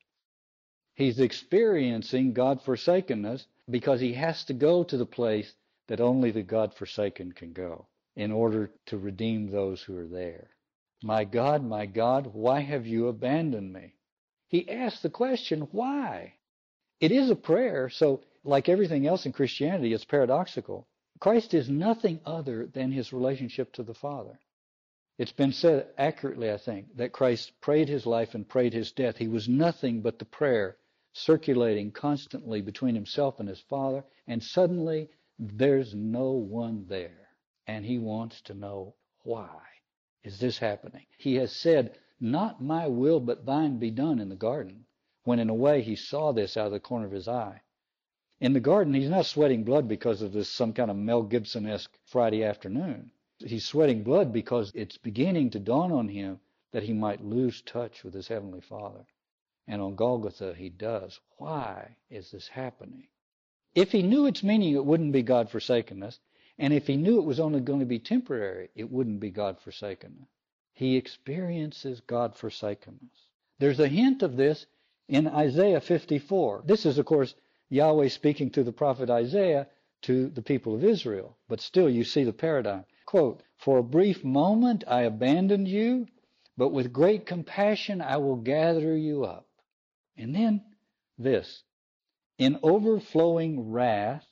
[SPEAKER 1] He's experiencing God-forsakenness because he has to go to the place that only the God-forsaken can go in order to redeem those who are there. My God, why have you abandoned me? He asks the question, why? It is a prayer, so like everything else in Christianity, it's paradoxical. Christ is nothing other than his relationship to the Father. It's been said accurately, I think, that Christ prayed his life and prayed his death. He was nothing but the prayer circulating constantly between himself and his Father, and suddenly there's no one there. And he wants to know, why is this happening? He has said, not my will but thine be done in the garden, when in a way he saw this out of the corner of his eye. In the garden, he's not sweating blood because of this some kind of Mel Gibson-esque Friday afternoon. He's sweating blood because it's beginning to dawn on him that he might lose touch with his Heavenly Father. And on Golgotha, he does. Why is this happening? If he knew its meaning, it wouldn't be God-forsakenness. And if he knew it was only going to be temporary, it wouldn't be God-forsakenness. He experiences God-forsakenness. There's a hint of this in Isaiah 54. This is, of course, Yahweh speaking to the prophet Isaiah to the people of Israel. But still, you see the paradigm. Quote, for a brief moment I abandoned you, but with great compassion I will gather you up. And then this, in overflowing wrath,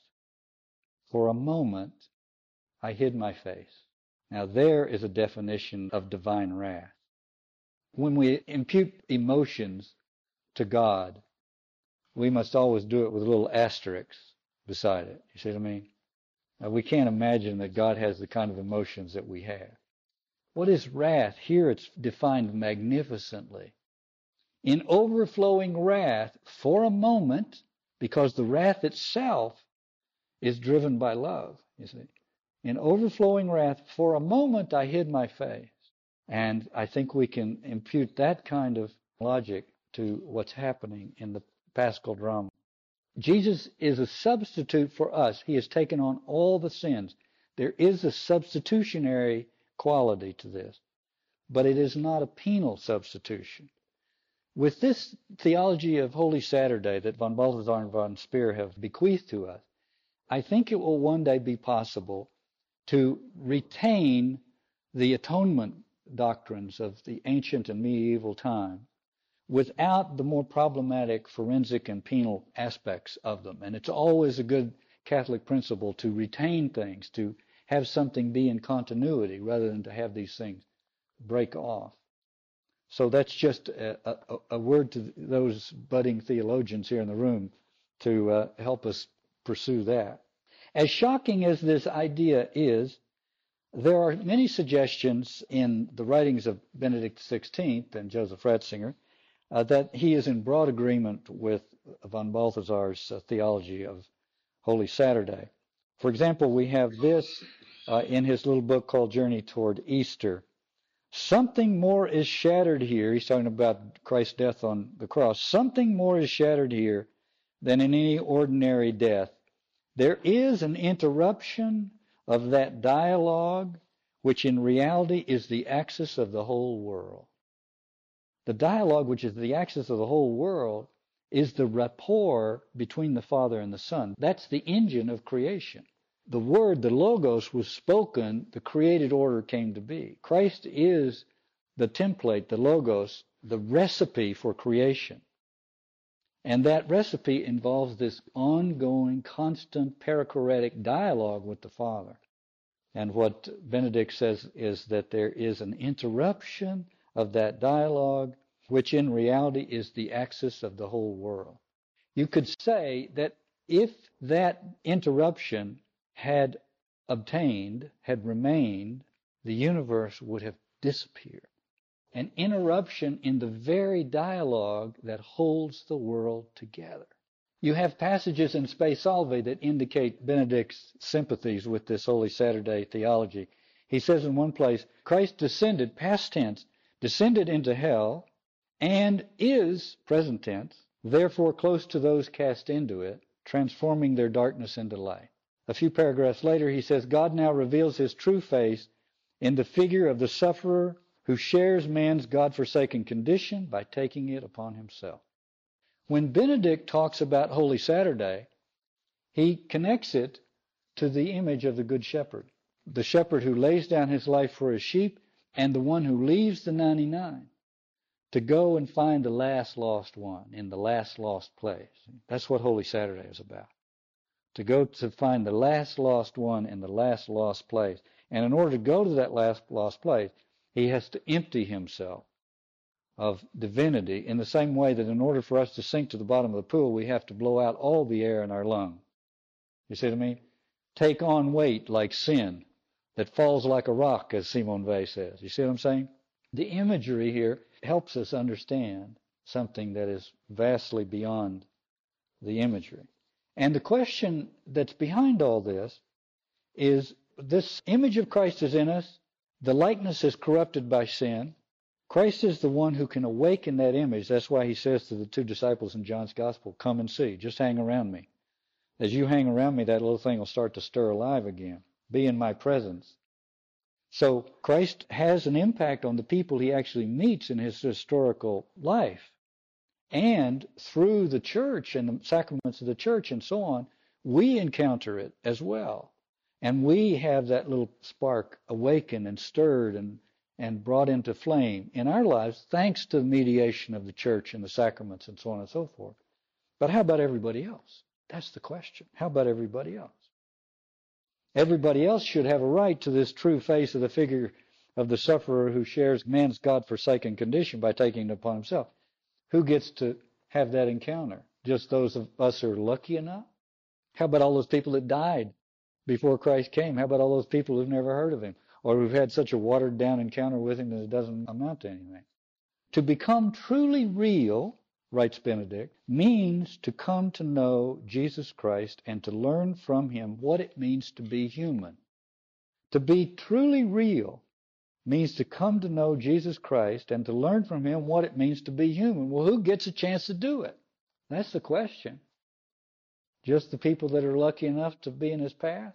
[SPEAKER 1] for a moment I hid my face. Now there is a definition of divine wrath. When we impute emotions to God, we must always do it with little asterisks beside it. You see what I mean? We can't imagine that God has the kind of emotions that we have. What is wrath? Here it's defined magnificently. In overflowing wrath for a moment, because the wrath itself is driven by love, you see. In overflowing wrath for a moment I hid my face. And I think we can impute that kind of logic to what's happening in the Paschal drama. Jesus is a substitute for us. He has taken on all the sins. There is a substitutionary quality to this, but it is not a penal substitution. With this theology of Holy Saturday that von Balthasar and von Speer have bequeathed to us, I think it will one day be possible to retain the atonement doctrines of the ancient and medieval time without the more problematic forensic and penal aspects of them. And it's always a good Catholic principle to retain things, to have something be in continuity rather than to have these things break off. So that's just a word to those budding theologians here in the room to help us pursue that. As shocking as this idea is, there are many suggestions in the writings of Benedict XVI and Joseph Ratzinger that he is in broad agreement with von Balthasar's theology of Holy Saturday. For example, we have this in his little book called Journey Toward Easter. Something more is shattered here. He's talking about Christ's death on the cross. Something more is shattered here than in any ordinary death. There is an interruption of that dialogue which in reality is the axis of the whole world. The dialogue, which is the axis of the whole world, is the rapport between the Father and the Son. That's the engine of creation. The Word, the Logos, was spoken, the created order came to be. Christ is the template, the Logos, the recipe for creation. And that recipe involves this ongoing, constant, perichoretic dialogue with the Father. And what Benedict says is that there is an interruption of that dialogue, which in reality is the axis of the whole world. You could say that if that interruption had obtained, had remained, the universe would have disappeared. An interruption in the very dialogue that holds the world together. You have passages in Spe Salvi that indicate Benedict's sympathies with this Holy Saturday theology. He says in one place, Christ descended, past tense, descended into hell, and is, present tense, therefore close to those cast into it, transforming their darkness into light. A few paragraphs later, he says, God now reveals his true face in the figure of the sufferer who shares man's God-forsaken condition by taking it upon himself. When Benedict talks about Holy Saturday, he connects it to the image of the Good Shepherd, the shepherd who lays down his life for his sheep, and the one who leaves the 99 to go and find the last lost one in the last lost place. That's what Holy Saturday is about. To go to find the last lost one in the last lost place. And in order to go to that last lost place, he has to empty himself of divinity in the same way that in order for us to sink to the bottom of the pool, we have to blow out all the air in our lungs. You see what I mean? Take on weight like sin that falls like a rock, as Simone Weil says. You see what I'm saying? The imagery here helps us understand something that is vastly beyond the imagery. And the question that's behind all this is this image of Christ is in us. The likeness is corrupted by sin. Christ is the one who can awaken that image. That's why he says to the two disciples in John's Gospel, come and see. Just hang around me. As you hang around me, that little thing will start to stir alive again. Be in my presence. So Christ has an impact on the people he actually meets in his historical life. And through the church and the sacraments of the church and so on, we encounter it as well. And we have that little spark awakened and stirred and brought into flame in our lives thanks to the mediation of the church and the sacraments and so on and so forth. But how about everybody else? That's the question. How about everybody else? Everybody else should have a right to this true face of the figure of the sufferer who shares man's God-forsaken condition by taking it upon himself. Who gets to have that encounter? Just those of us who are lucky enough? How about all those people that died before Christ came. How about all those people who've never heard of him, or who've had such a watered down encounter with him that it doesn't amount to anything? To become truly real, writes Benedict, means to come to know Jesus Christ and to learn from him what it means to be human. To be truly real means to come to know Jesus Christ and to learn from him what it means to be human. Well, who gets a chance to do it? That's the question. Just the people that are lucky enough to be in his path?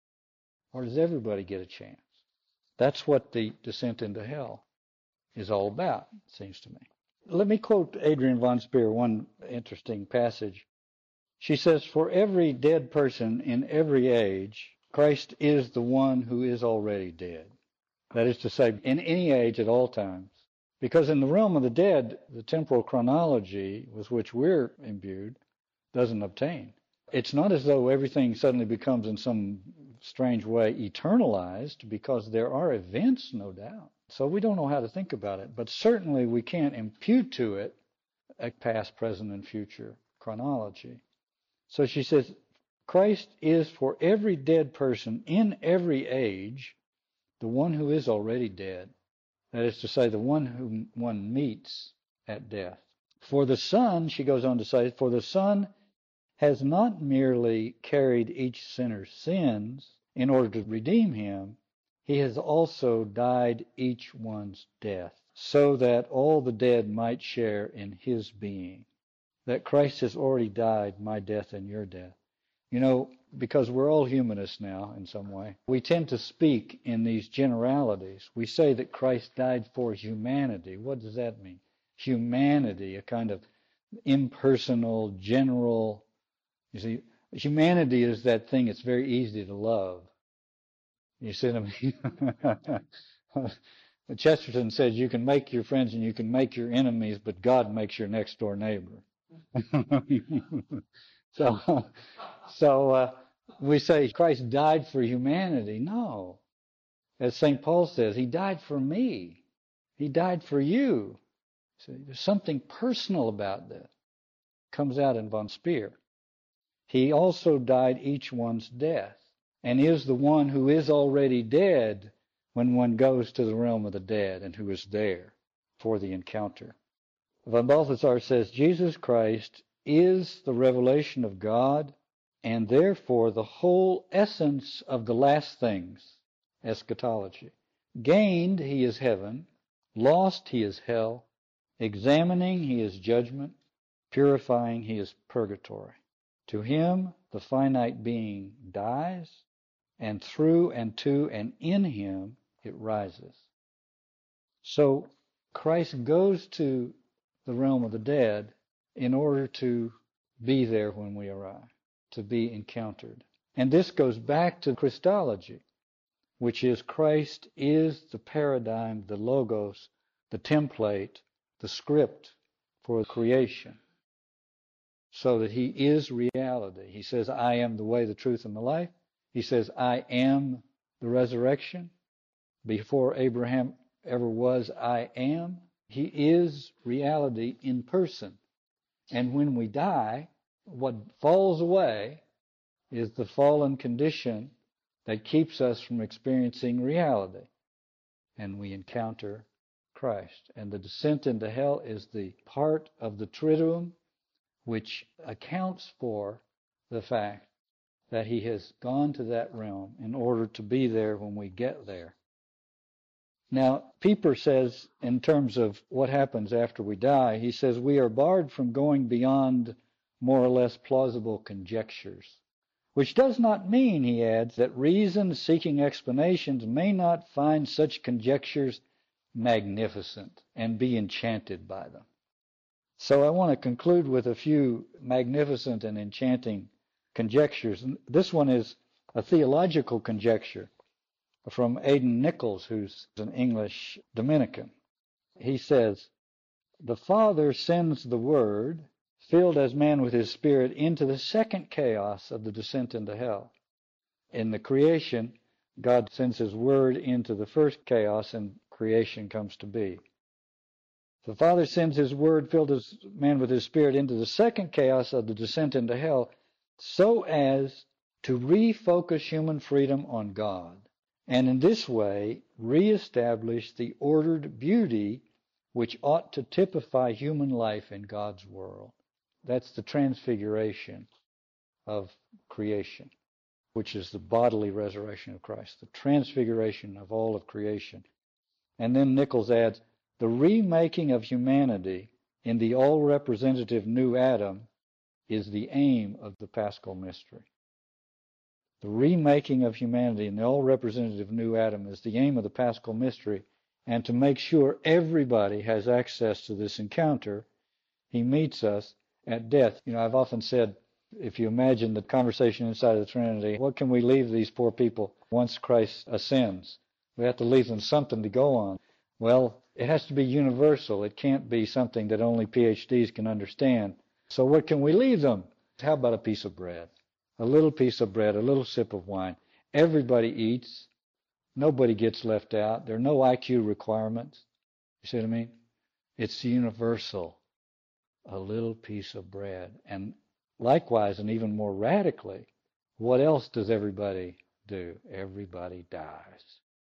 [SPEAKER 1] Or does everybody get a chance? That's what the descent into hell is all about, it seems to me. Let me quote Adrienne von Speer, one interesting passage. She says, "For every dead person in every age, Christ is the one who is already dead." That is to say, in any age at all times. Because in the realm of the dead, the temporal chronology with which we're imbued doesn't obtain. It's not as though everything suddenly becomes in some strange way eternalized, because there are events, no doubt. So we don't know how to think about it, but certainly we can't impute to it a past, present, and future chronology. So she says, Christ is for every dead person in every age the one who is already dead. That is to say, the one whom one meets at death. For the Son, she goes on to say, for the Son has not merely carried each sinner's sins in order to redeem him, he has also died each one's death, so that all the dead might share in his being. That Christ has already died my death and your death. You know, because we're all humanists now in some way, we tend to speak in these generalities. We say that Christ died for humanity. What does that mean? Humanity, a kind of impersonal, general. You see, humanity is that thing it's very easy to love. You see what I mean? Chesterton says you can make your friends and you can make your enemies, but God makes your next door neighbor. So we say Christ died for humanity. No. As St. Paul says, he died for me. He died for you. See, there's something personal about that. Comes out in von Speer. He also died each one's death, and is the one who is already dead when one goes to the realm of the dead and who is there for the encounter. Von Balthasar says, Jesus Christ is the revelation of God, and therefore the whole essence of the last things, eschatology. Gained, he is heaven. Lost, he is hell. Examining, he is judgment. Purifying, he is purgatory. To him, the finite being dies, and through and to and in him it rises. So Christ goes to the realm of the dead in order to be there when we arrive, to be encountered. And this goes back to Christology, which is Christ is the paradigm, the logos, the template, the script for creation. So that he is reality. He says, I am the way, the truth, and the life. He says, I am the resurrection. Before Abraham ever was, I am. He is reality in person. And when we die, what falls away is the fallen condition that keeps us from experiencing reality. And we encounter Christ. And the descent into hell is the part of the Triduum which accounts for the fact that he has gone to that realm in order to be there when we get there. Now, Pieper says, in terms of what happens after we die, he says, we are barred from going beyond more or less plausible conjectures, which does not mean, he adds, that reason seeking explanations may not find such conjectures magnificent and be enchanted by them. So I want to conclude with a few magnificent and enchanting conjectures. This one is a theological conjecture from Aidan Nichols, who's an English Dominican. He says, the Father sends the Word, filled as man with his Spirit, into the second chaos of the descent into hell. In the creation, God sends his Word into the first chaos and creation comes to be. The Father sends his Word, filled as man with his Spirit, into the second chaos of the descent into hell, so as to refocus human freedom on God, and in this way reestablish the ordered beauty which ought to typify human life in God's world. That's the transfiguration of creation, which is the bodily resurrection of Christ, the transfiguration of all of creation. And then Nichols adds, the remaking of humanity in the all-representative new Adam is the aim of the Paschal mystery. The remaking of humanity in the all-representative new Adam is the aim of the Paschal mystery, and to make sure everybody has access to this encounter, he meets us at death. I've often said, if you imagine the conversation inside of the Trinity, what can we leave these poor people once Christ ascends? We have to leave them something to go on. Well, it has to be universal. It can't be something that only PhDs can understand. So what can we leave them? How about a piece of bread? A little piece of bread, a little sip of wine. Everybody eats. Nobody gets left out. There are no IQ requirements. You see what I mean? It's universal. A little piece of bread. And likewise, and even more radically, what else does everybody do? Everybody dies.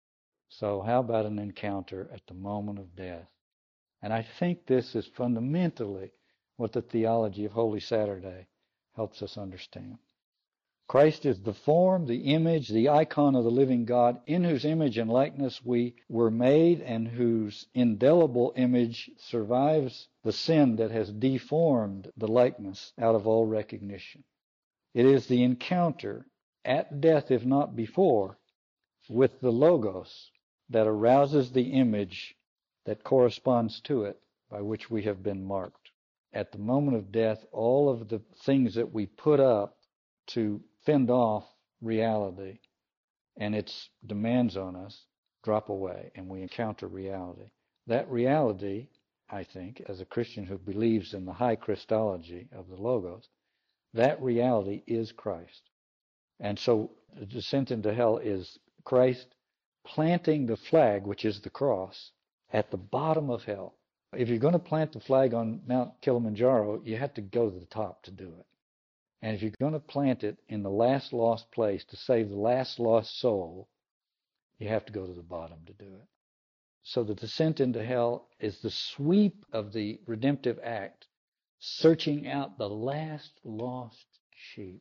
[SPEAKER 1] So how about an encounter at the moment of death? And I think this is fundamentally what the theology of Holy Saturday helps us understand. Christ is the form, the image, the icon of the living God, in whose image and likeness we were made, and whose indelible image survives the sin that has deformed the likeness out of all recognition. It is the encounter at death, if not before, with the Logos that arouses the image that corresponds to it, by which we have been marked. At the moment of death, all of the things that we put up to fend off reality and its demands on us drop away, and we encounter reality. That reality, I think, as a Christian who believes in the high Christology of the Logos, that reality is Christ. And so the descent into hell is Christ planting the flag, which is the cross, at the bottom of hell. If you're going to plant the flag on Mount Kilimanjaro, you have to go to the top to do it. And if you're going to plant it in the last lost place to save the last lost soul, you have to go to the bottom to do it. So the descent into hell is the sweep of the redemptive act, searching out the last lost sheep.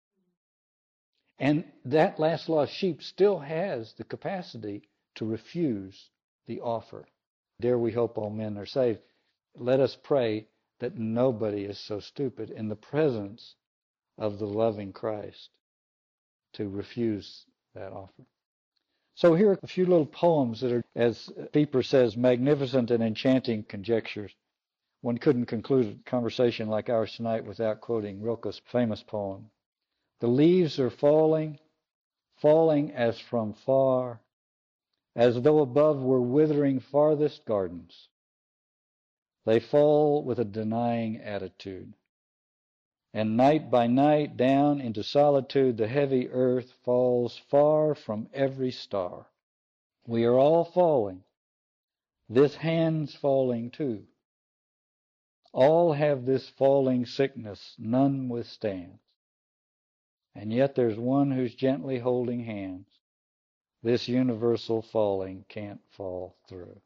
[SPEAKER 1] And that last lost sheep still has the capacity to refuse the offer. Dare we hope all men are saved. Let us pray that nobody is so stupid in the presence of the loving Christ to refuse that offer. So here are a few little poems that are, as Pieper says, magnificent and enchanting conjectures. One couldn't conclude a conversation like ours tonight without quoting Rilke's famous poem. The leaves are falling, falling as from far, as though above were withering farthest gardens. They fall with a denying attitude. And night by night down into solitude the heavy earth falls far from every star. We are all falling. This hand's falling too. All have this falling sickness, none withstands. And yet there's one who's gently holding hands. This universal falling can't fall through.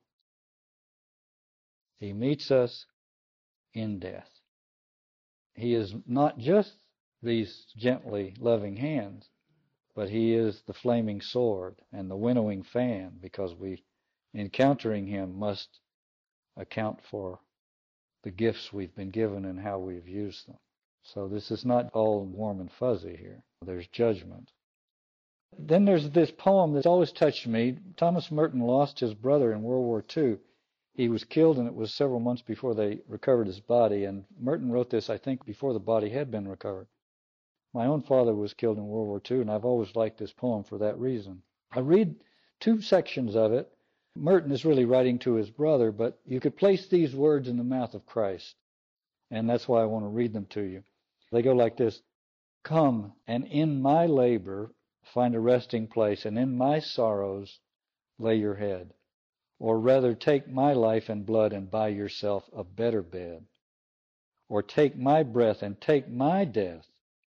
[SPEAKER 1] He meets us in death. He is not just these gently loving hands, but he is the flaming sword and the winnowing fan, because we, encountering him, must account for the gifts we've been given and how we've used them. So this is not all warm and fuzzy here. There's judgment. Then there's this poem that's always touched me. Thomas Merton lost his brother in World War II. He was killed, and it was several months before they recovered his body. And Merton wrote this, I think, before the body had been recovered. My own father was killed in World War II, and I've always liked this poem for that reason. I read two sections of it. Merton is really writing to his brother, but you could place these words in the mouth of Christ, and that's why I want to read them to you. They go like this. Come, and in my labor find a resting place, and in my sorrows lay your head. Or rather, take my life and blood and buy yourself a better bed. Or take my breath and take my death,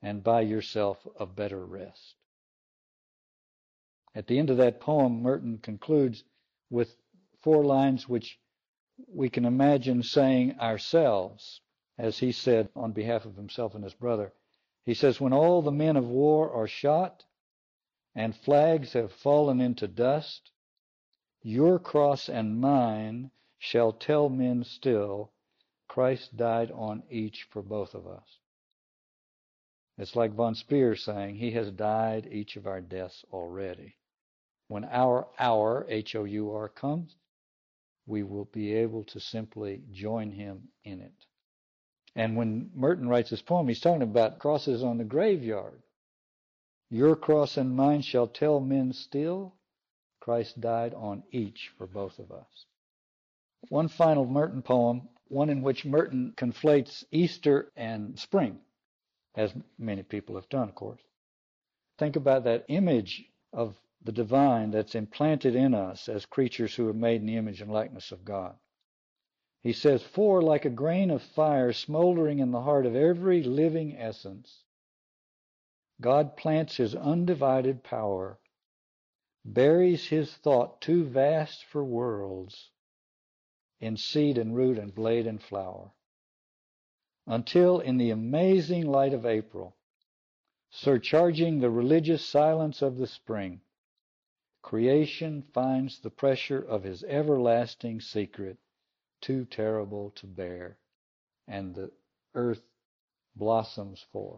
[SPEAKER 1] and buy yourself a better rest. At the end of that poem, Merton concludes with 4 lines which we can imagine saying ourselves, as he said on behalf of himself and his brother. He says, when all the men of war are shot and flags have fallen into dust, your cross and mine shall tell men still, Christ died on each for both of us. It's like von Speer saying, he has died each of our deaths already. When our hour, H-O-U-R, comes, we will be able to simply join him in it. And when Merton writes this poem, he's talking about crosses on the graveyard. Your cross and mine shall tell men still, Christ died on each for both of us. One final Merton poem, one in which Merton conflates Easter and spring, as many people have done, of course. Think about that image of the divine that's implanted in us as creatures who are made in the image and likeness of God. He says, for like a grain of fire smoldering in the heart of every living essence, God plants his undivided power, buries his thought too vast for worlds, in seed and root and blade and flower, until in the amazing light of April, surcharging the religious silence of the spring, creation finds the pressure of his everlasting secret too terrible to bear, and the earth blossoms forth.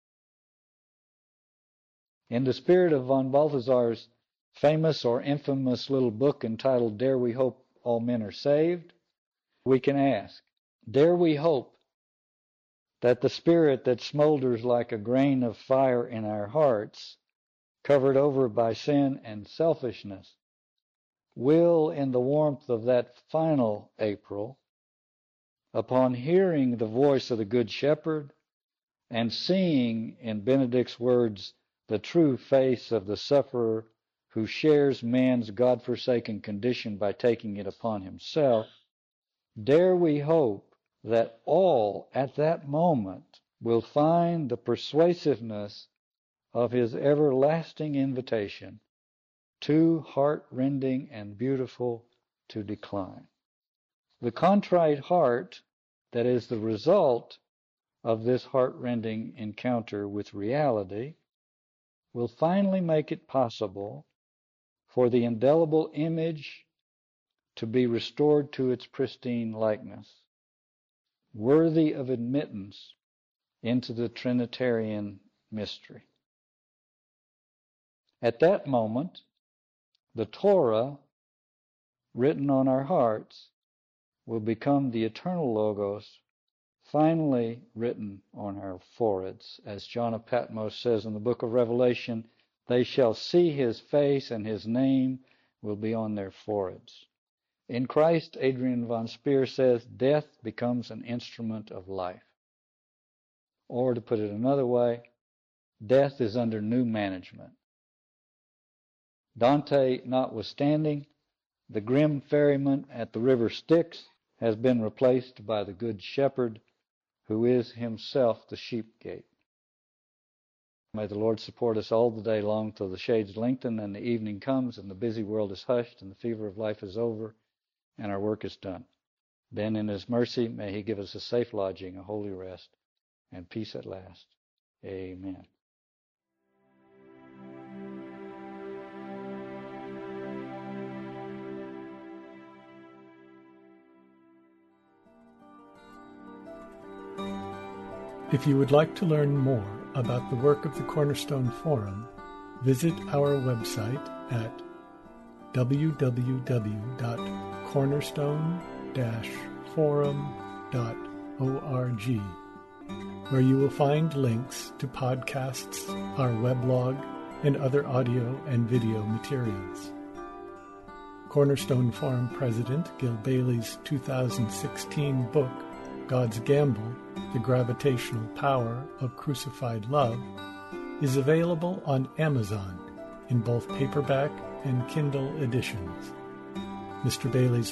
[SPEAKER 1] In the spirit of von Balthasar's famous or infamous little book entitled Dare We Hope All Men Are Saved, we can ask, dare we hope that the spirit that smolders like a grain of fire in our hearts, covered over by sin and selfishness, will, in the warmth of that final April, upon hearing the voice of the Good Shepherd and seeing in Benedict's words the true face of the sufferer who shares man's God-forsaken condition by taking it upon himself, dare we hope that all at that moment will find the persuasiveness of his everlasting invitation, too heart-rending and beautiful to decline. The contrite heart that is the result of this heart-rending encounter with reality will finally make it possible for the indelible image to be restored to its pristine likeness, worthy of admittance into the Trinitarian mystery. At that moment, the Torah, written on our hearts, will become the eternal Logos, finally written on our foreheads. As John of Patmos says in the book of Revelation, they shall see his face and his name will be on their foreheads. In Christ, Adrian von Speer says, death becomes an instrument of life. Or to put it another way, death is under new management. Dante notwithstanding, the grim ferryman at the river Styx has been replaced by the Good Shepherd, who is himself the sheep gate. May the Lord support us all the day long till the shades lengthen and the evening comes and the busy world is hushed and the fever of life is over and our work is done. Then in his mercy may he give us a safe lodging, a holy rest, and peace at last. Amen.
[SPEAKER 2] If you would like to learn more about the work of the Cornerstone Forum, visit our website at www.cornerstone-forum.org, where you will find links to podcasts, our weblog, and other audio and video materials. Cornerstone Forum President Gil Bailey's 2016 book, God's Gamble, The Gravitational Power of Crucified Love, is available on Amazon in both paperback and Kindle editions. Mr. Bailey's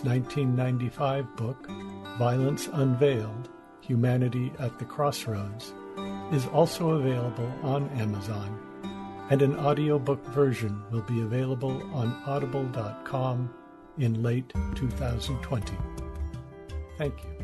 [SPEAKER 2] 1995 book, Violence Unveiled, Humanity at the Crossroads, is also available on Amazon, and an audiobook version will be available on audible.com in late 2020. Thank you.